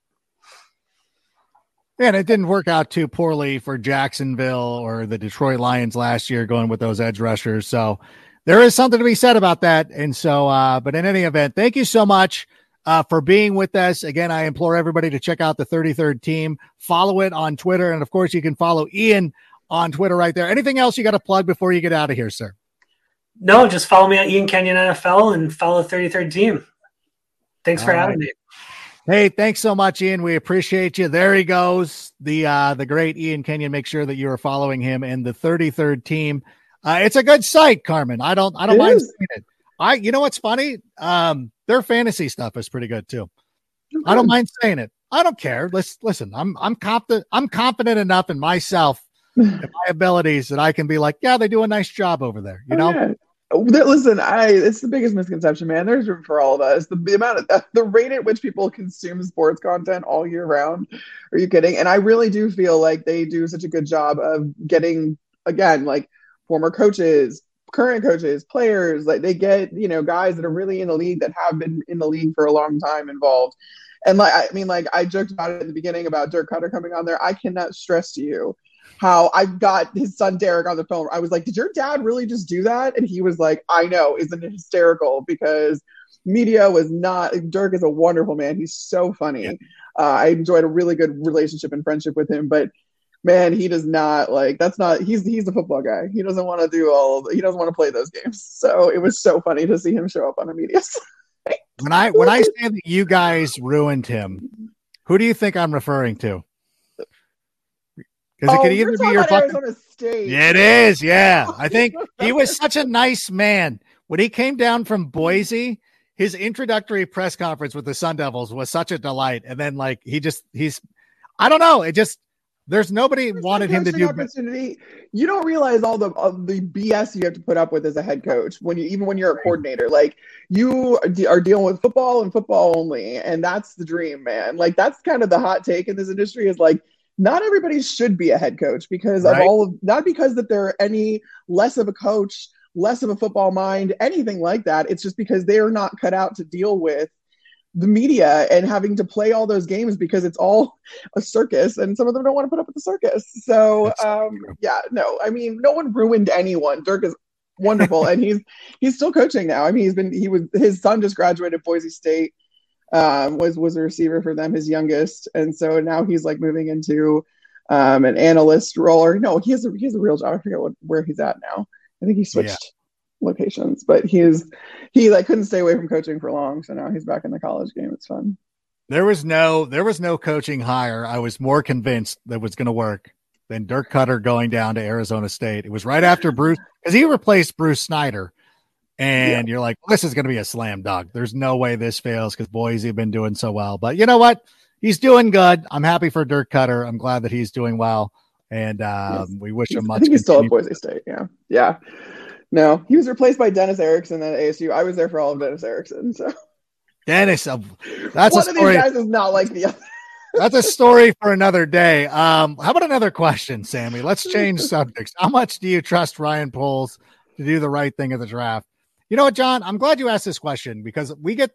And it didn't work out too poorly for Jacksonville or the Detroit Lions last year going with those edge rushers. So there is something to be said about that. And so, but in any event, thank you so much for being with us. Again, I implore everybody to check out the 33rd team, follow it on Twitter. And of course you can follow Ian on Twitter right there. Anything else you got to plug before you get out of here, sir? No, just follow me at Ian Kenyon NFL and follow the 33rd team. Thanks for having me. Hey, thanks so much, Ian. We appreciate you. There he goes. The great Ian Kenyon. Make sure that you are following him and the 33rd team. It's a good site, Carmen. I don't mind seeing it. You know what's funny? Their fantasy stuff is pretty good too. Okay. I don't mind saying it. I don't care. Listen. I'm confident. I'm confident enough in myself and my abilities that I can be like, yeah, they do a nice job over there. You know. Yeah. Listen, it's the biggest misconception, man. There's room for all of us. The amount of the rate at which people consume sports content all year round. Are you kidding? And I really do feel like they do such a good job of getting, again, like former coaches, current coaches, players, like they get, guys that are really in the league that have been in the league for a long time involved. And I joked about it at the beginning about Dirk Cutter coming on there. I cannot stress to you how I got his son Derek on the phone. I was like, did your dad really just do that? And he was like, I know. Isn't it hysterical? Because media was not, Dirk is a wonderful man. He's so funny. Yeah. I enjoyed a really good relationship and friendship with him, but man, he does not he's a football guy. He doesn't want to he doesn't want to play those games. So it was so funny to see him show up on a media site. When I say that you guys ruined him, who do you think I'm referring to? Because it could either be your Arizona State. Yeah, it is. Yeah. I think he was such a nice man. When he came down from Boise, his introductory press conference with the Sun Devils was such a delight. And then I don't know. There's nobody wanted him to do opportunity. You don't realize all the BS you have to put up with as a head coach when you're a coordinator. Like, you are dealing with football and football only, and that's the dream, man. Like, that's kind of the hot take in this industry is like, not everybody should be a head coach because of not because that they're any less of a coach, less of a football mind, anything like that. It's just because they are not cut out to deal with the media and having to play all those games because it's all a circus and some of them don't want to put up with the circus. So no one ruined anyone. Dirk is wonderful. And he's still coaching now. I mean, his son just graduated Boise State, was a receiver for them, his youngest. And so now he's like moving into an analyst role, or no, he has a real job. I forget where he's at now. I think he switched locations, but he couldn't stay away from coaching for long. So now he's back in the college game. It's fun. There was no coaching hire I was more convinced that was going to work than Dirk Koetter going down to Arizona State. It was right after Bruce, because he replaced Bruce Snyder. And you're like, well, this is going to be a slam dunk. There's no way this fails because Boise have been doing so well. But you know what? He's doing good. I'm happy for Dirk Koetter. I'm glad that he's doing well. And we wish him much. I think he's still at Boise State. Yeah. Yeah. No, he was replaced by Dennis Erickson at ASU. I was there for all of Dennis Erickson. So Dennis, that's one of these guys is not like the other. That's a story for another day. How about another question, Sammy? Let's change subjects. How much do you trust Ryan Poles to do the right thing at the draft? You know what, John? I'm glad you asked this question because we get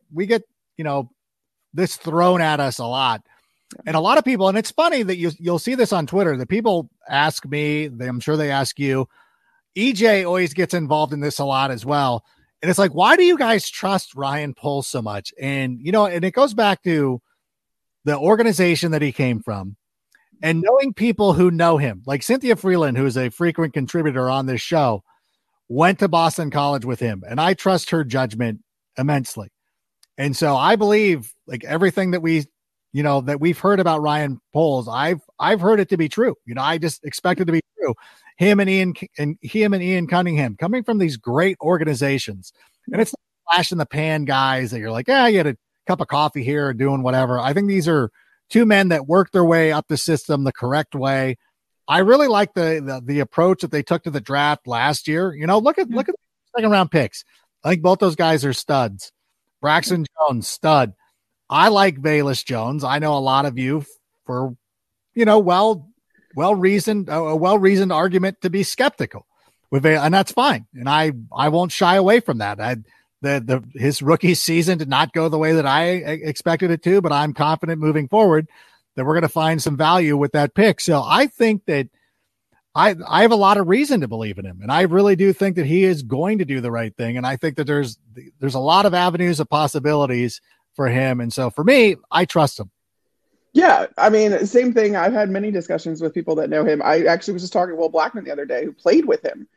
this thrown at us a lot. And a lot of people, and it's funny that you'll see this on Twitter, that people ask me, I'm sure they ask you. EJ always gets involved in this a lot as well. And it's like, why do you guys trust Ryan Poles so much? And, and it goes back to the organization that he came from and knowing people who know him, like Cynthia Freeland, who is a frequent contributor on this show, went to Boston College with him. And I trust her judgment immensely. And so I believe like everything that that we've heard about Ryan Poles, I've heard it to be true. I just expect it to be true. Him and Ian Cunningham coming from these great organizations. And it's not flash in the pan guys that you're like, you had a cup of coffee here or doing whatever. I think these are two men that work their way up the system the correct way. I really like the approach that they took to the draft last year. Look at the second round picks. I think both those guys are studs. Braxton Jones, stud. I like Velus Jones. I know a lot of you for, well-reasoned argument to be skeptical with and that's fine. And I won't shy away from that. His rookie season did not go the way that I expected it to, but I'm confident moving forward that we're going to find some value with that pick. So I think that I have a lot of reason to believe in him. And I really do think that he is going to do the right thing. And I think that there's a lot of avenues of possibilities for him. And so for me, I trust him. Yeah, I mean, same thing. I've had many discussions with people that know him. I actually was just talking to Will Blackman the other day who played with him.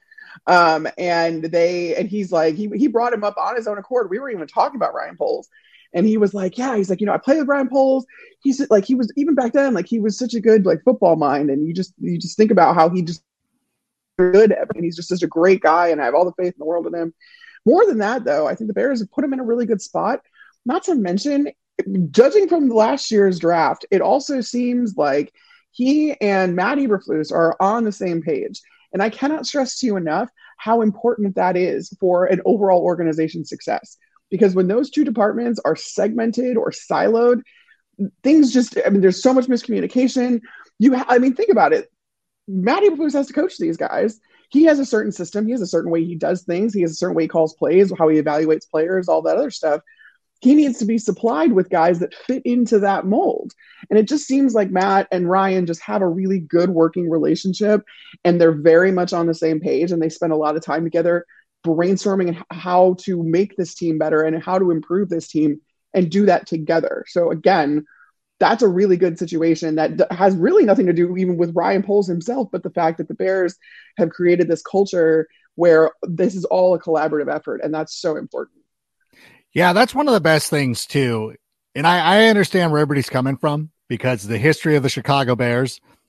And he's like, he brought him up on his own accord. We were even talking about Ryan Poles. And he was like, he's like, I played with Ryan Poles. He's like, he was even back then, like he was such a good like football mind. And you just think about how he just good. And he's just such a great guy. And I have all the faith in the world in him. More than that, though, I think the Bears have put him in a really good spot. Not to mention, judging from last year's draft, it also seems like he and Matt Eberflus are on the same page. And I cannot stress to you enough how important that is for an overall organization's success. Because when those two departments are segmented or siloed, things there's so much miscommunication. Think about it. Matt Eberflus has to coach these guys. He has a certain system. He has a certain way he does things. He has a certain way he calls plays, how he evaluates players, all that other stuff. He needs to be supplied with guys that fit into that mold. And it just seems like Matt and Ryan just have a really good working relationship, and they're very much on the same page, and they spend a lot of time together brainstorming how to make this team better and how to improve this team and do that together. So again, that's a really good situation that has really nothing to do even with Ryan Poles himself, but the fact that the Bears have created this culture where this is all a collaborative effort. And that's so important. Yeah, that's one of the best things too. And I understand where everybody's coming from because the history of the Chicago Bears,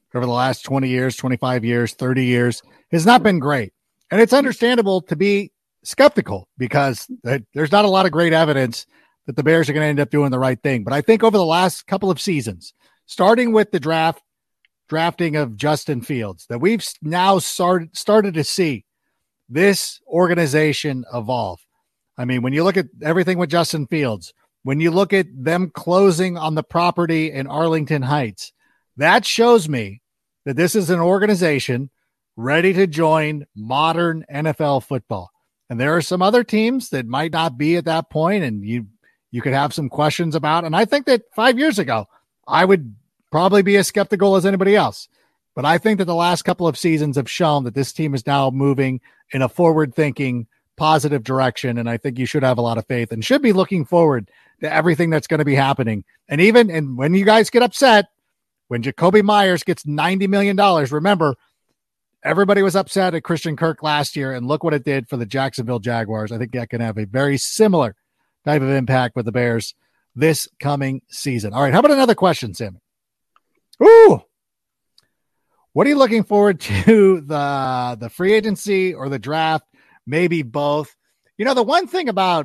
over the last 20 years, 25 years, 30 years has not been great. And it's understandable to be skeptical because there's not a lot of great evidence that the Bears are going to end up doing the right thing. But I think over the last couple of seasons, starting with the drafting of Justin Fields, that we've now started to see this organization evolve. I mean, when you look at everything with Justin Fields, when you look at them closing on the property in Arlington Heights, that shows me that this is an organization ready to join modern NFL football. And there are some other teams that might not be at that point, and you could have some questions about. And I think that 5 years ago, I would probably be as skeptical as anybody else. But I think that the last couple of seasons have shown that this team is now moving in a forward-thinking, positive direction. And I think you should have a lot of faith and should be looking forward to everything that's going to be happening. And when you guys get upset, when Jakobi Meyers gets $90 million, remember, everybody was upset at Christian Kirk last year, and look what it did for the Jacksonville Jaguars. I think that can have a very similar type of impact with the Bears this coming season. All right, how about another question, Sammy? Ooh, what are you looking forward to, the free agency or the draft? Maybe both. You know, the one thing about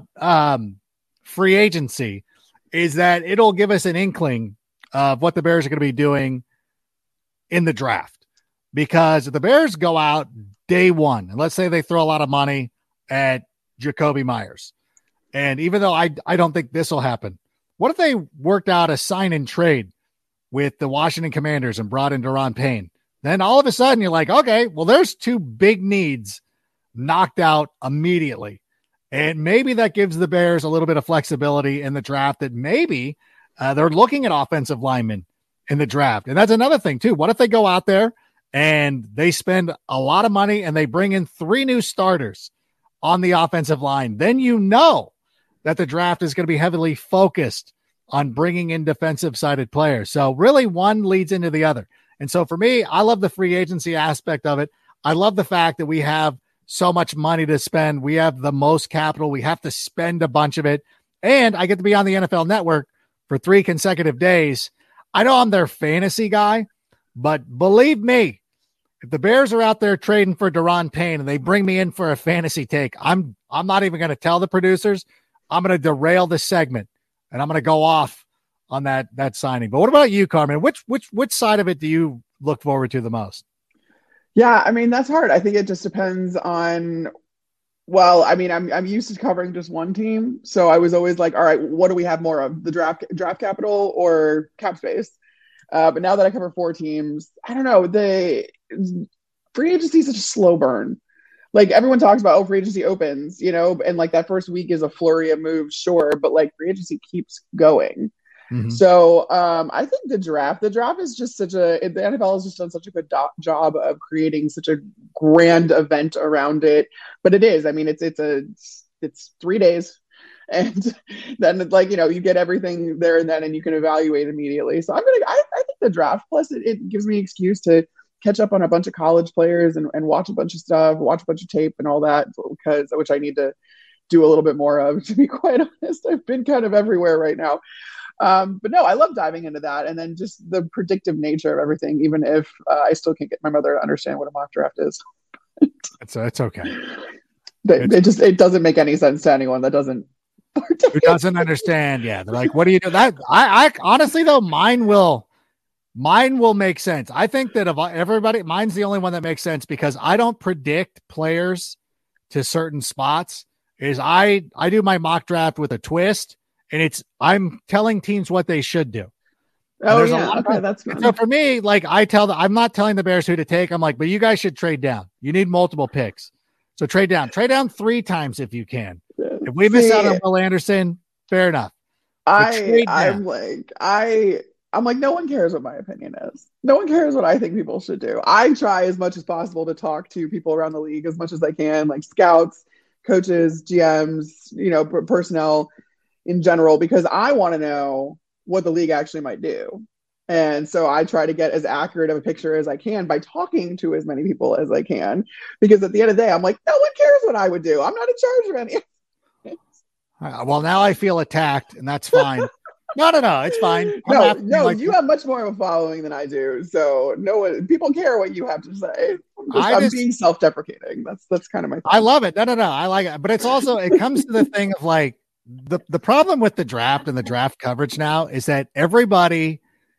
free agency is that it'll give us an inkling of what the Bears are going to be doing in the draft. Because if the Bears go out day one, and let's say they throw a lot of money at Jakobi Meyers, and even though I don't think this will happen, what if they worked out a sign and trade with the Washington Commanders and brought in Daron Payne? Then all of a sudden you're like, okay, well, there's two big needs knocked out immediately. And maybe that gives the Bears a little bit of flexibility in the draft, that maybe they're looking at offensive linemen in the draft. And that's another thing too. What if they go out there and they spend a lot of money and they bring in 3 new starters on the offensive line? Then you know that the draft is going to be heavily focused on bringing in defensive-sided players. So really one leads into the other. And so for me, I love the free agency aspect of it. I love the fact that we have so much money to spend. We have the most capital. We have to spend a bunch of it. And I get to be on the NFL Network for 3 consecutive days. I know I'm their fantasy guy, but believe me, if the Bears are out there trading for Daron Payne and they bring me in for a fantasy take, I'm not even going to tell the producers. I'm going to derail the segment and I'm going to go off on that signing. But what about you, Carmen? Which side of it do you look forward to the most? Yeah, I mean, that's hard. I think it just depends on, well, I mean, I'm used to covering just one team. So I was always like, all right, what do we have more of, the draft capital or cap space? But now that I cover 4 teams, I don't know, the free agency is such a slow burn. Like everyone talks about, oh, free agency opens, you know, and like that first week is a flurry of moves, sure, but like free agency keeps going. Mm-hmm. So I think the draft is just the NFL has just done such a good job of creating such a grand event around it. But it is, I mean, it's 3 days, and then like, you know, you get everything there and then, and you can evaluate immediately. So I think the draft, plus it gives me an excuse to catch up on a bunch of college players and watch a bunch of stuff, watch a bunch of tape and all that, which I need to do a little bit more of, to be quite honest. I've been kind of everywhere right now. But no, I love diving into that. And then just the predictive nature of everything, even if I still can't get my mother to understand what a mock draft is. It's okay. It doesn't make any sense to anyone that doesn't. Who doesn't understand. Yeah. They're like, what do you do? That I honestly though, mine will make sense. I think that of everybody, mine's the only one that makes sense because I don't predict players to certain spots. I do my mock draft with a twist, and I'm telling teams what they should do. Oh yeah, okay, that's fun. So for me, like I'm not telling the Bears who to take. I'm like, but you guys should trade down. You need multiple picks, so trade down 3 times if you can. If we miss out on Will Anderson, fair enough. I'm like, no one cares what my opinion is. No one cares what I think people should do. I try as much as possible to talk to people around the league as much as I can, like scouts, coaches, GMs, you know, personnel in general, because I want to know what the league actually might do. And so I try to get as accurate of a picture as I can by talking to as many people as I can, because at the end of the day, I'm like, no one cares what I would do. I'm not in charge of any. Well, now I feel attacked, and that's fine. No, it's fine. No, you have much more of a following than I do, so people care what you have to say. I'm being self-deprecating. That's kind of my thing. I love it. No, I like it, but it's also it comes to the thing of like the problem with the draft and the draft coverage now is that everybody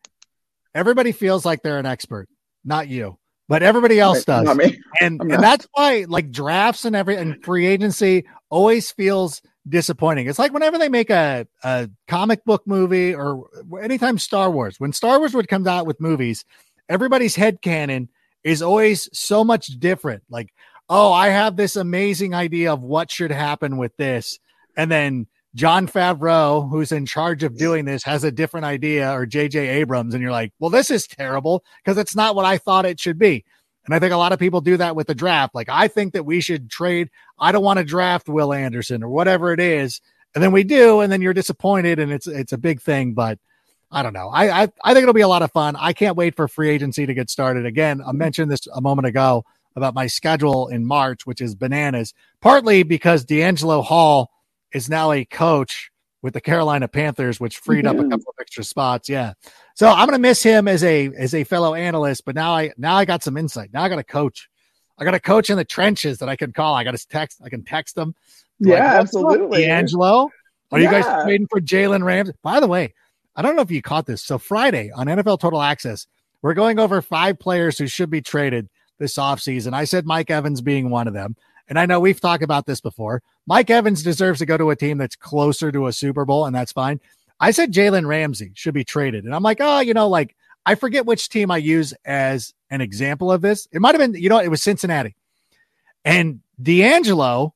feels like they're an expert, not you, but everybody else does, not me. and that's why like drafts and free agency always feels disappointing. It's like whenever they make a comic book movie or anytime Star Wars, when Star Wars would come out with movies, everybody's headcanon is always so much different. Like, oh, I have this amazing idea of what should happen with this. And then Jon Favreau, who's in charge of doing this, has a different idea, or J.J. Abrams. And you're like, well, this is terrible because it's not what I thought it should be. And I think a lot of people do that with the draft. Like, I think that we should trade. I don't want to draft Will Anderson or whatever it is. And then we do, and then you're disappointed, and it's a big thing. But I don't know. I think it'll be a lot of fun. I can't wait for free agency to get started. Again, I mentioned this a moment ago about my schedule in March, which is bananas, partly because D'Angelo Hall is now a coach with the Carolina Panthers, which freed up a couple of extra spots. Yeah. So I'm going to miss him as a fellow analyst, but now I got some insight. Now I got a coach. I got a coach in the trenches that I can call. I can text them. Yeah, like, absolutely. D'Angelo, are you guys waiting for Jalen Ramsey? By the way, I don't know if you caught this. So Friday on NFL Total Access, we're going over 5 players who should be traded this offseason. I said Mike Evans being one of them. And I know we've talked about this before. Mike Evans deserves to go to a team that's closer to a Super Bowl, and that's fine. I said Jalen Ramsey should be traded. And I'm like, I forget which team I use as an example of this. It might have been, it was Cincinnati. And D'Angelo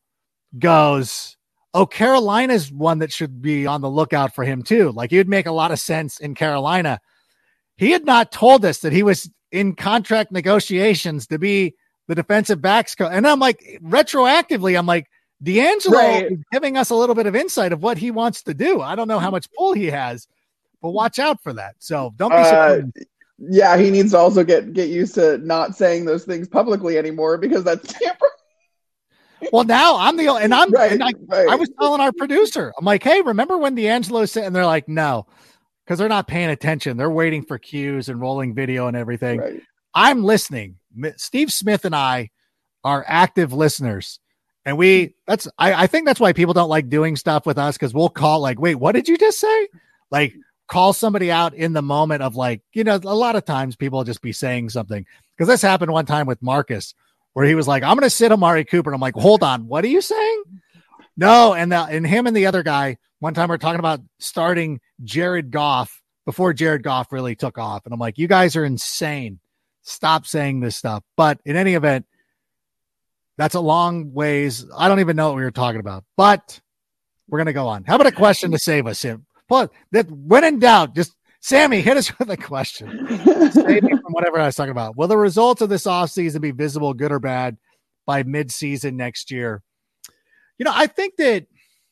goes, oh, Carolina's one that should be on the lookout for him too. Like, he'd make a lot of sense in Carolina. He had not told us that he was in contract negotiations to be the defensive backs coach. And I'm like, retroactively, I'm like, D'Angelo is giving us a little bit of insight of what he wants to do. I don't know how much pull he has, but watch out for that. So don't be surprised. Yeah, he needs to also get used to not saying those things publicly anymore, because that's tampering. Well, now I was telling our producer, I'm like, hey, remember when D'Angelo said, and they're like, no, because they're not paying attention. They're waiting for cues and rolling video and everything. Right. I'm listening. Steve Smith and I are active listeners. And I think that's why people don't like doing stuff with us, because we'll call like, wait, what did you just say? Like, call somebody out in the moment of like, a lot of times people will just be saying something. Because this happened one time with Marcus, where he was like, I'm going to sit Amari Cooper. And I'm like, hold on, what are you saying? No. And him and the other guy, one time we're talking about starting Jared Goff before Jared Goff really took off. And I'm like, you guys are insane. Stop saying this stuff. But in any event, that's a long ways. I don't even know what we were talking about, but we're going to go on. How about a question to save us here? When in doubt, just Sammy, hit us with a question. Save me from whatever I was talking about. Will the results of this offseason be visible, good or bad, by midseason next year? I think that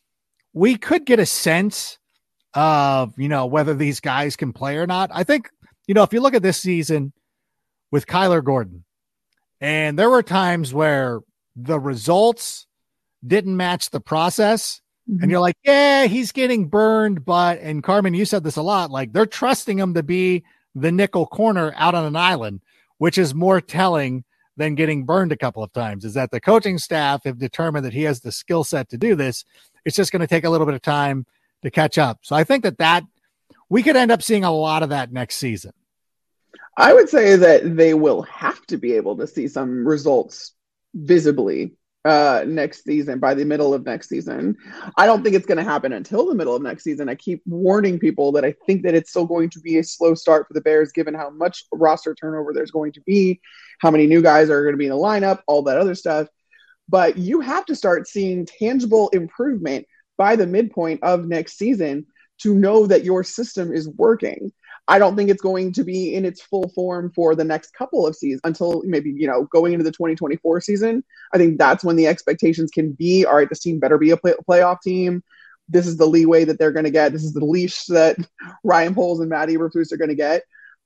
we could get a sense of, whether these guys can play or not. I think, if you look at this season with Kyler Gordon, and there were times where the results didn't match the process. Mm-hmm. And you're like, yeah, he's getting burned. And Carmen, you said this a lot, like they're trusting him to be the nickel corner out on an island, which is more telling than getting burned a couple of times, is that the coaching staff have determined that he has the skill set to do this. It's just going to take a little bit of time to catch up. So I think that we could end up seeing a lot of that next season. I would say that they will have to be able to see some results visibly next season, by the middle of next season. I don't think it's going to happen until the middle of next season. I keep warning people that I think that it's still going to be a slow start for the Bears, given how much roster turnover there's going to be, how many new guys are going to be in the lineup, all that other stuff. But you have to start seeing tangible improvement by the midpoint of next season to know that your system is working. I don't think it's going to be in its full form for the next couple of seasons until maybe, going into the 2024 season. I think that's when the expectations can be, all right, this team better be a playoff team. This is the leeway that they're going to get. This is the leash that Ryan Poles and Matt Eberflus are going to get.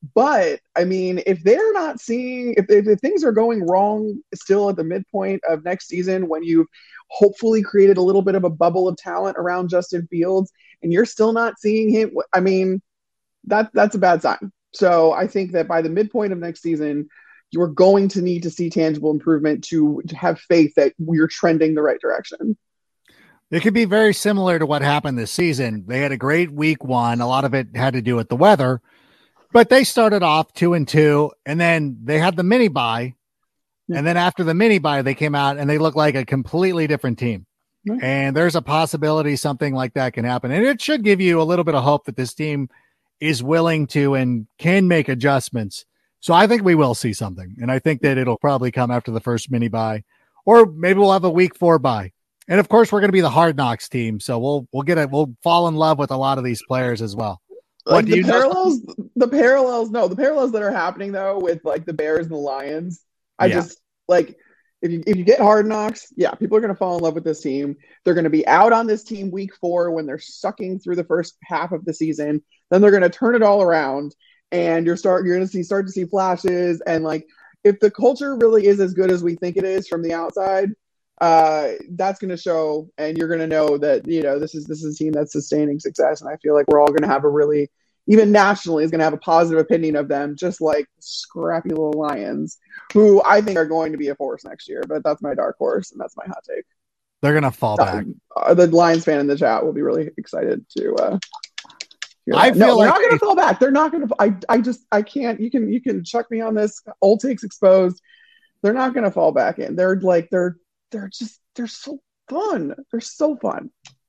But I mean, if they're not seeing, if things are going wrong still at the midpoint of next season, when you've hopefully created a little bit of a bubble of talent around Justin Fields, and you're still not seeing him, I mean, that's a bad sign. So I think that by the midpoint of next season, you're going to need to see tangible improvement to have faith that we're trending the right direction. It could be very similar to what happened this season. They had a great week one. A lot of it had to do with the weather, but they started off 2-2, and then they had the mini bye. And then after the mini bye, they came out and they looked like a completely different team. And there's a possibility something like that can happen. And it should give you a little bit of hope that this team is willing to and can make adjustments. So I think we will see something. And I think that it'll probably come after the first mini bye, or maybe we'll have a week 4 bye. And of course, we're going to be the Hard Knocks team, so we'll fall in love with a lot of these players as well. Like the parallels that are happening though with like the Bears and the Lions. Just like if you get Hard Knocks, people are going to fall in love with this team. They're going to be out on this team week 4 when they're sucking through the first half of the season. Then they're going to turn it all around, and you're going to start to see flashes. And like if the culture really is as good as we think it is from the outside, that's going to show, and you're going to know that, you know, this is a team that's sustaining success. And I feel like we're all going to have a really, even nationally, is going to have a positive opinion of them, just like scrappy little Lions, who I think are going to be a force next year. But that's my dark horse, and that's my hot take. They're going to fall back. The Lions fan in the chat will be really excited to. I feel they're not going to fall back. They're not going to. I can't. You can chuck me on this. Old takes exposed. They're not going to fall back in. They're so fun. They're so fun.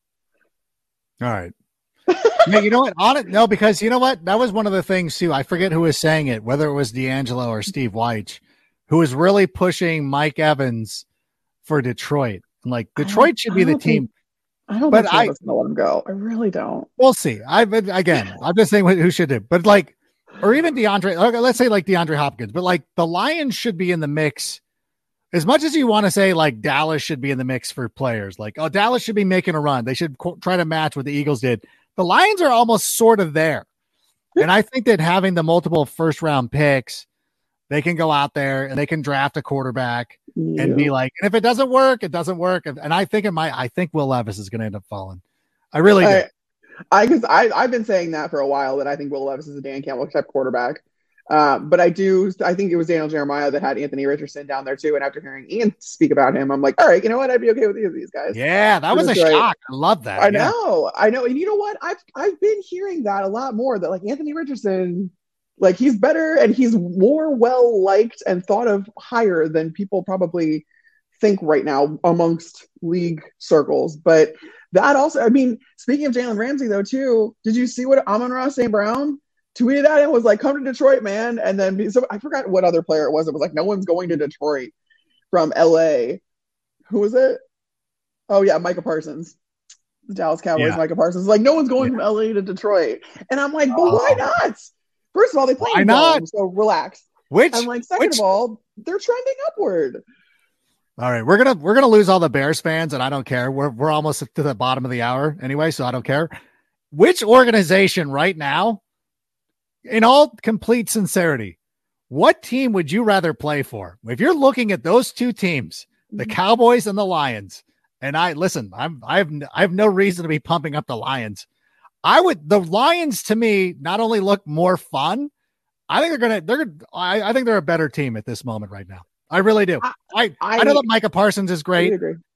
All right. Yeah, you know what? No, because you know what? That was one of the things too. I forget who was saying it, whether it was D'Angelo or Steve Weich, who was really pushing Mike Evans for Detroit. Like Detroit should be the team. I don't think Tampa's gonna let him go. I really don't. We'll see. I'm just saying who should do, but like, or even let's say like DeAndre Hopkins, but like the Lions should be in the mix. As much as you want to say like Dallas should be in the mix for players, like, oh, Dallas should be making a run. They should try to match what the Eagles did. The Lions are almost sort of there. And I think that having the multiple first round picks, they can go out there and they can draft a quarterback and be like, and if it doesn't work, it doesn't work. And I think I think Will Levis is going to end up falling. I really do. Because I've been saying that for a while, that I think Will Levis is a Dan Campbell type quarterback. But I think it was Daniel Jeremiah that had Anthony Richardson down there too. And after hearing Ian speak about him, I'm like, all right, you know what? I'd be okay with either of these guys. Yeah, that was a shock. I love that. I know. And you know what? I've been hearing that a lot more, that like Anthony Richardson, like he's better and he's more well liked and thought of higher than people probably think right now amongst league circles. But that also, I mean, speaking of Jalen Ramsey though too, did you see what Amon-Ra St. Brown tweeted at him? Was like, come to Detroit, man. And then so I forgot what other player it was. It was like, no one's going to Detroit from LA. Who was it? Oh yeah, Micah Parsons. The Dallas Cowboys, Micah Parsons. Like, no one's going from LA to Detroit. And I'm like, but why not? First of all, they play in Dome, so relax. And like, second of all, they're trending upward. All right, we're gonna lose all the Bears fans, and I don't care. We're almost to the bottom of the hour anyway, so I don't care. Which organization right now, in all complete sincerity, what team would you rather play for? If you're looking at those two teams, the Cowboys and the Lions, and I have no reason to be pumping up the Lions. The Lions to me not only look more fun, I think I think they're a better team at this moment right now. I really do. I know that Micah Parsons is great.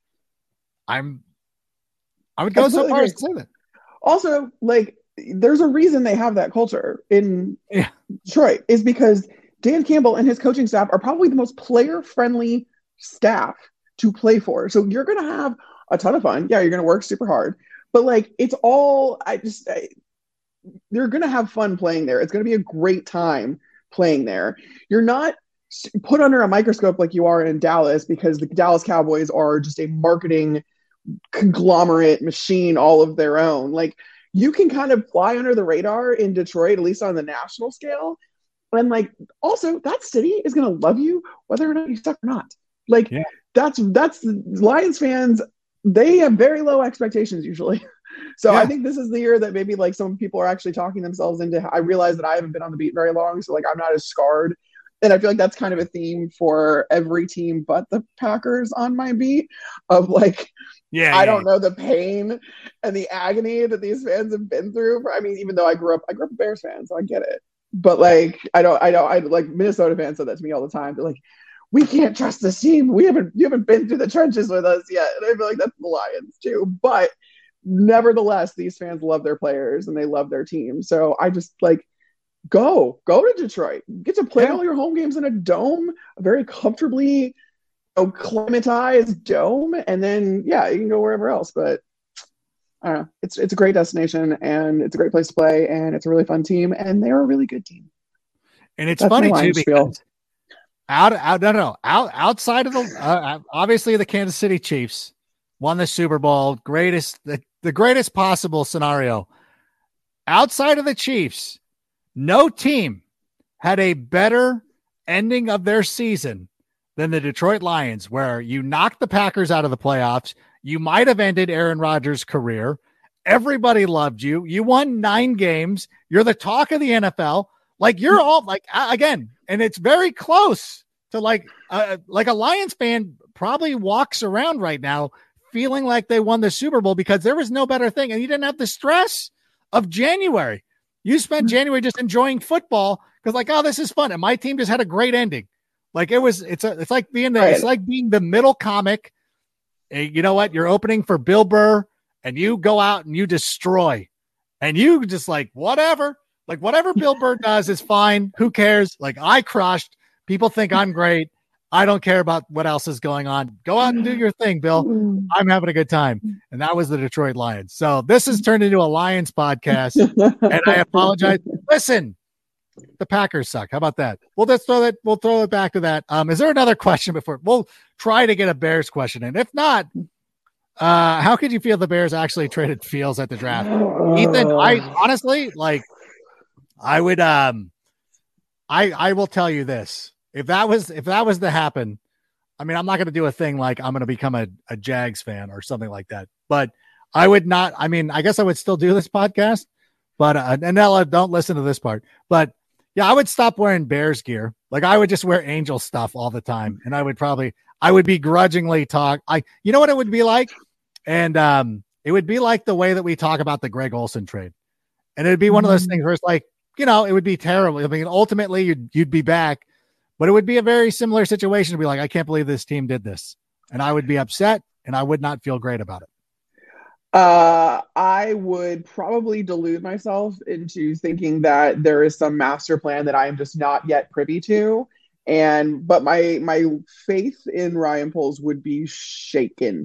I would go so far as to say that. Also, like, there's a reason they have that culture in Detroit, is because Dan Campbell and his coaching staff are probably the most player-friendly staff to play for. So you're going to have a ton of fun. Yeah, you're going to work super hard. But, like, it's all you're going to have fun playing there. It's going to be a great time playing there. You're not put under a microscope like you are in Dallas, because the Dallas Cowboys are just a marketing conglomerate machine all of their own. Like, you can kind of fly under the radar in Detroit, at least on the national scale. And like, also that city is going to love you whether or not you suck or not. Like, that's Lions fans. They have very low expectations usually. So I think this is the year that maybe like some people are actually talking themselves into. I realize that I haven't been on the beat very long, so like I'm not as scarred. And I feel like that's kind of a theme for every team but the Packers on my beat of like, I don't know the pain and the agony that these fans have been through. I mean, even though I grew up a Bears fan, so I get it. But like, I like Minnesota fans said that to me all the time. They're like, we can't trust this team. You haven't been through the trenches with us yet. And I feel like that's the Lions too. But nevertheless, these fans love their players and they love their team. So I just like, go to Detroit, get to play all your home games in a dome, a very comfortably climatized dome, and then you can go wherever else. But I don't know, it's a great destination and it's a great place to play and it's a really fun team and they're a really good team. And it's funny too because outside of the obviously the Kansas City Chiefs won the Super Bowl, the greatest possible scenario. Outside of the Chiefs, no team had a better ending of their season than the Detroit Lions, where you knocked the Packers out of the playoffs. You might have ended Aaron Rodgers' career. Everybody loved you. You won 9 games. You're the talk of the NFL. Like you're all like, again, and it's very close to like a Lions fan probably walks around right now feeling like they won the Super Bowl because there was no better thing. And you didn't have the stress of January. You spent January just enjoying football because like, oh, this is fun. And my team just had a great ending. Like it's like being the middle comic. You know what? You're opening for Bill Burr and you go out and you destroy and you just like, whatever Bill Burr does is fine. Who cares? Like I crushed. People think I'm great. I don't care about what else is going on. Go out and do your thing, Bill. I'm having a good time. And that was the Detroit Lions. So this has turned into a Lions podcast. And I apologize. Listen, the Packers suck. How about that? We'll throw it back to that. Is there another question before we'll try to get a Bears question in? If not, how could you feel the Bears actually traded Fields at the draft? Ethan, I honestly I would I will tell you this. If that was to happen, I mean, I'm not going to do a thing like I'm going to become a Jags fan or something like that. But I would not. I mean, I guess I would still do this podcast, but and Ella, don't listen to this part. But yeah, I would stop wearing Bears gear. Like I would just wear Angel stuff all the time, and I would begrudgingly talk. You know what it would be like, and it would be like the way that we talk about the Greg Olsen trade, and it'd be one of those things where it's like, it would be terrible. I mean, ultimately you'd be back. But it would be a very similar situation to be like, I can't believe this team did this. And I would be upset and I would not feel great about it. I would probably delude myself into thinking that there is some master plan that I am just not yet privy to. But my faith in Ryan Poles would be shaken.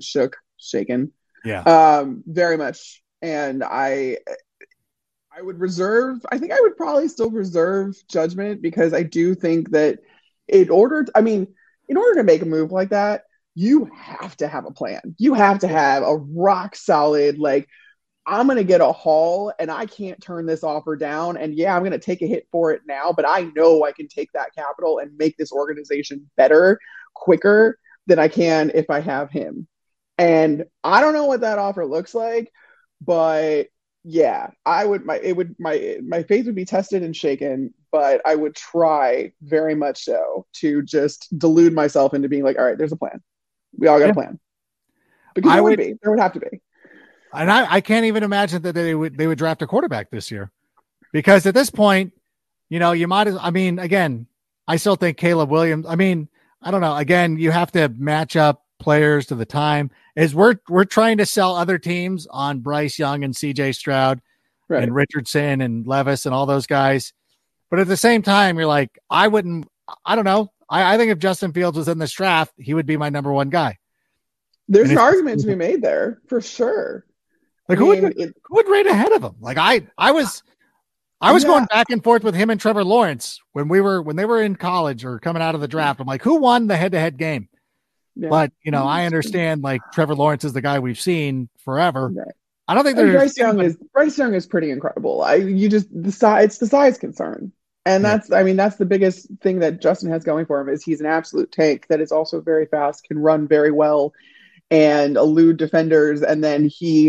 Yeah. Very much. And I would probably still reserve judgment because I do think that in order to make a move like that, you have to have a plan. You have to have a rock solid, like, I'm going to get a haul and I can't turn this offer down. And yeah, I'm going to take a hit for it now, but I know I can take that capital and make this organization better, quicker than I can if I have him. And I don't know what that offer looks like, but yeah, my faith would be tested and shaken, but I would try very much so to just delude myself into being like, all right, there's a plan. We all got a plan. Because there would have to be. And I can't even imagine that they would draft a quarterback this year, because at this point, you might as, again, I still think Caleb Williams. I don't know. Again, you have to match up players to the time. Is we're trying to sell other teams on Bryce Young and CJ Stroud and Richardson and Levis and all those guys. But at the same time, you're like, I don't know. I think if Justin Fields was in this draft, he would be my number one guy. There's an argument to be made there for sure. Like who would rate ahead of him? Like I was going back and forth with him and Trevor Lawrence when they were in college or coming out of the draft. I'm like, who won the head-to-head game? Yeah. But I understand like Trevor Lawrence is the guy we've seen forever. Right. I don't think Bryce Young is pretty incredible. It's the size concern. And that's the biggest thing that Justin has going for him is he's an absolute tank that is also very fast, can run very well and elude defenders. And then he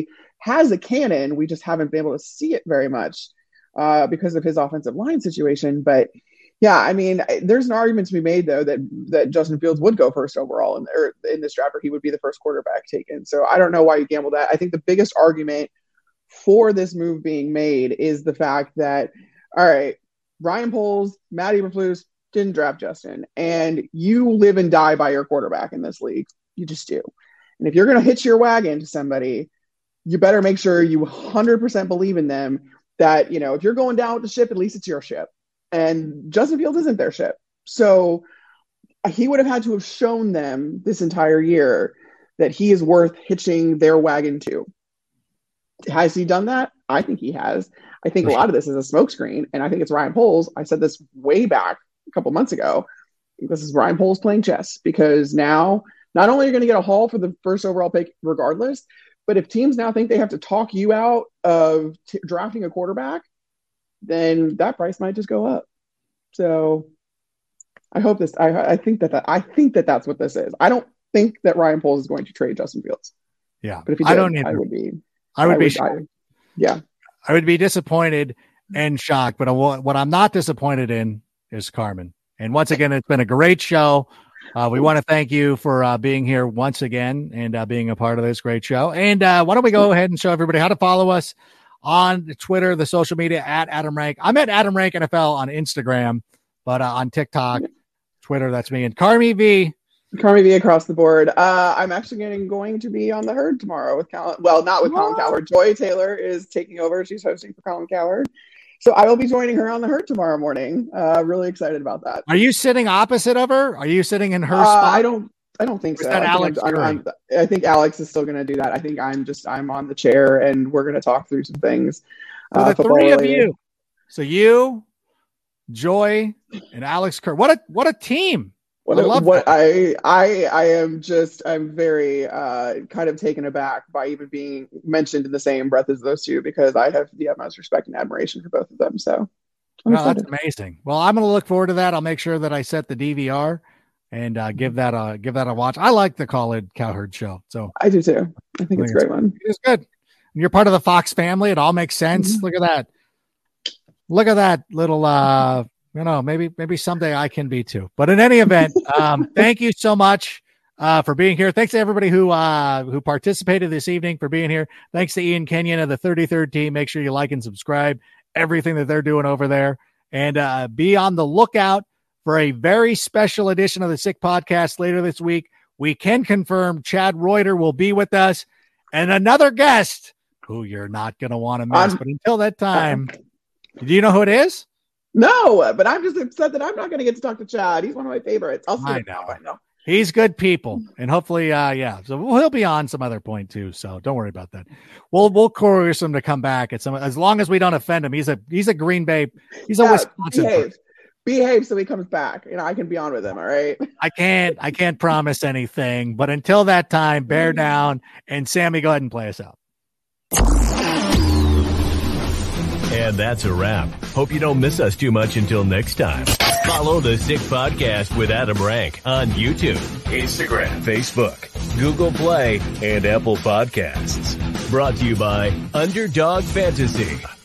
has a cannon. We just haven't been able to see it very much because of his offensive line situation. But yeah, I mean, there's an argument to be made, though, that Justin Fields would go first overall in this draft, or he would be the first quarterback taken. So I don't know why you gamble that. I think the biggest argument for this move being made is the fact that, all right, Ryan Poles, Matt Eberflus didn't draft Justin, and you live and die by your quarterback in this league. You just do. And if you're going to hitch your wagon to somebody, you better make sure you 100% believe in them, that, if you're going down with the ship, at least it's your ship. And Justin Fields isn't their ship. So he would have had to have shown them this entire year that he is worth hitching their wagon to. Has he done that? I think he has. I think a lot of this is a smokescreen, and I think it's Ryan Poles. I said this way back a couple months ago. This is Ryan Poles playing chess, because now not only are you going to get a haul for the first overall pick regardless, but if teams now think they have to talk you out of drafting a quarterback, then that price might just go up. So I hope this. I think that that's what this is. I don't think that Ryan Poles is going to trade Justin Fields. Yeah, but if he did, I would be. I would be disappointed and shocked. But what I'm not disappointed in is Carmen. And once again, it's been a great show. We want to thank you for being here once again and being a part of this great show. And why don't we go ahead and show everybody how to follow us on Twitter, the social media at Adam Rank. I'm at Adam Rank NFL on Instagram, but on TikTok, Twitter, that's me. And Carmi V across the board. I'm actually going to be on The Herd tomorrow with Colin. Well, not with Colin Cowherd. Joy Taylor is taking over. She's hosting for Colin Cowherd. So I will be joining her on The Herd tomorrow morning. Really excited about that. Are you sitting opposite of her? Are you sitting in her spot? I don't think so. I think Alex is still going to do that. I think I'm on the chair, and we're going to talk through some things. So the three of you. So you, Joy, and Alex Kerr. What a team. I am very kind of taken aback by even being mentioned in the same breath as those two, because I have the utmost respect and admiration for both of them. So that's amazing. Well, I'm going to look forward to that. I'll make sure that I set the DVR and give that a watch. I like the Colin Cowherd show. So I do too. I think it's a great one. It's good. And you're part of the Fox family. It all makes sense. Mm-hmm. Look at that little, maybe someday I can be too. But in any event, thank you so much for being here. Thanks to everybody who participated this evening for being here. Thanks to Ian Kenyon of the 33rd team. Make sure you like and subscribe everything that they're doing over there, and be on the lookout for a very special edition of the Sick Podcast later this week. We can confirm Chad Reuter will be with us, and another guest who you're not going to want to miss. But until that time, do you know who it is? No, but I'm just upset that I'm not going to get to talk to Chad. He's one of my favorites. I know. He's good people, and hopefully, so he'll be on some other point too. So don't worry about that. We'll coerce him to come back at as long as we don't offend him. He's a Green Bay. He's a Wisconsin. Behave so he comes back. I can be on with him. All right. I can't promise anything, but until that time, bear down. And Sammy, go ahead and play us out. And that's a wrap. Hope you don't miss us too much until next time. Follow the Sick Podcast with Adam Rank on YouTube, Instagram, Facebook, Google Play, and Apple Podcasts. Brought to you by Underdog Fantasy.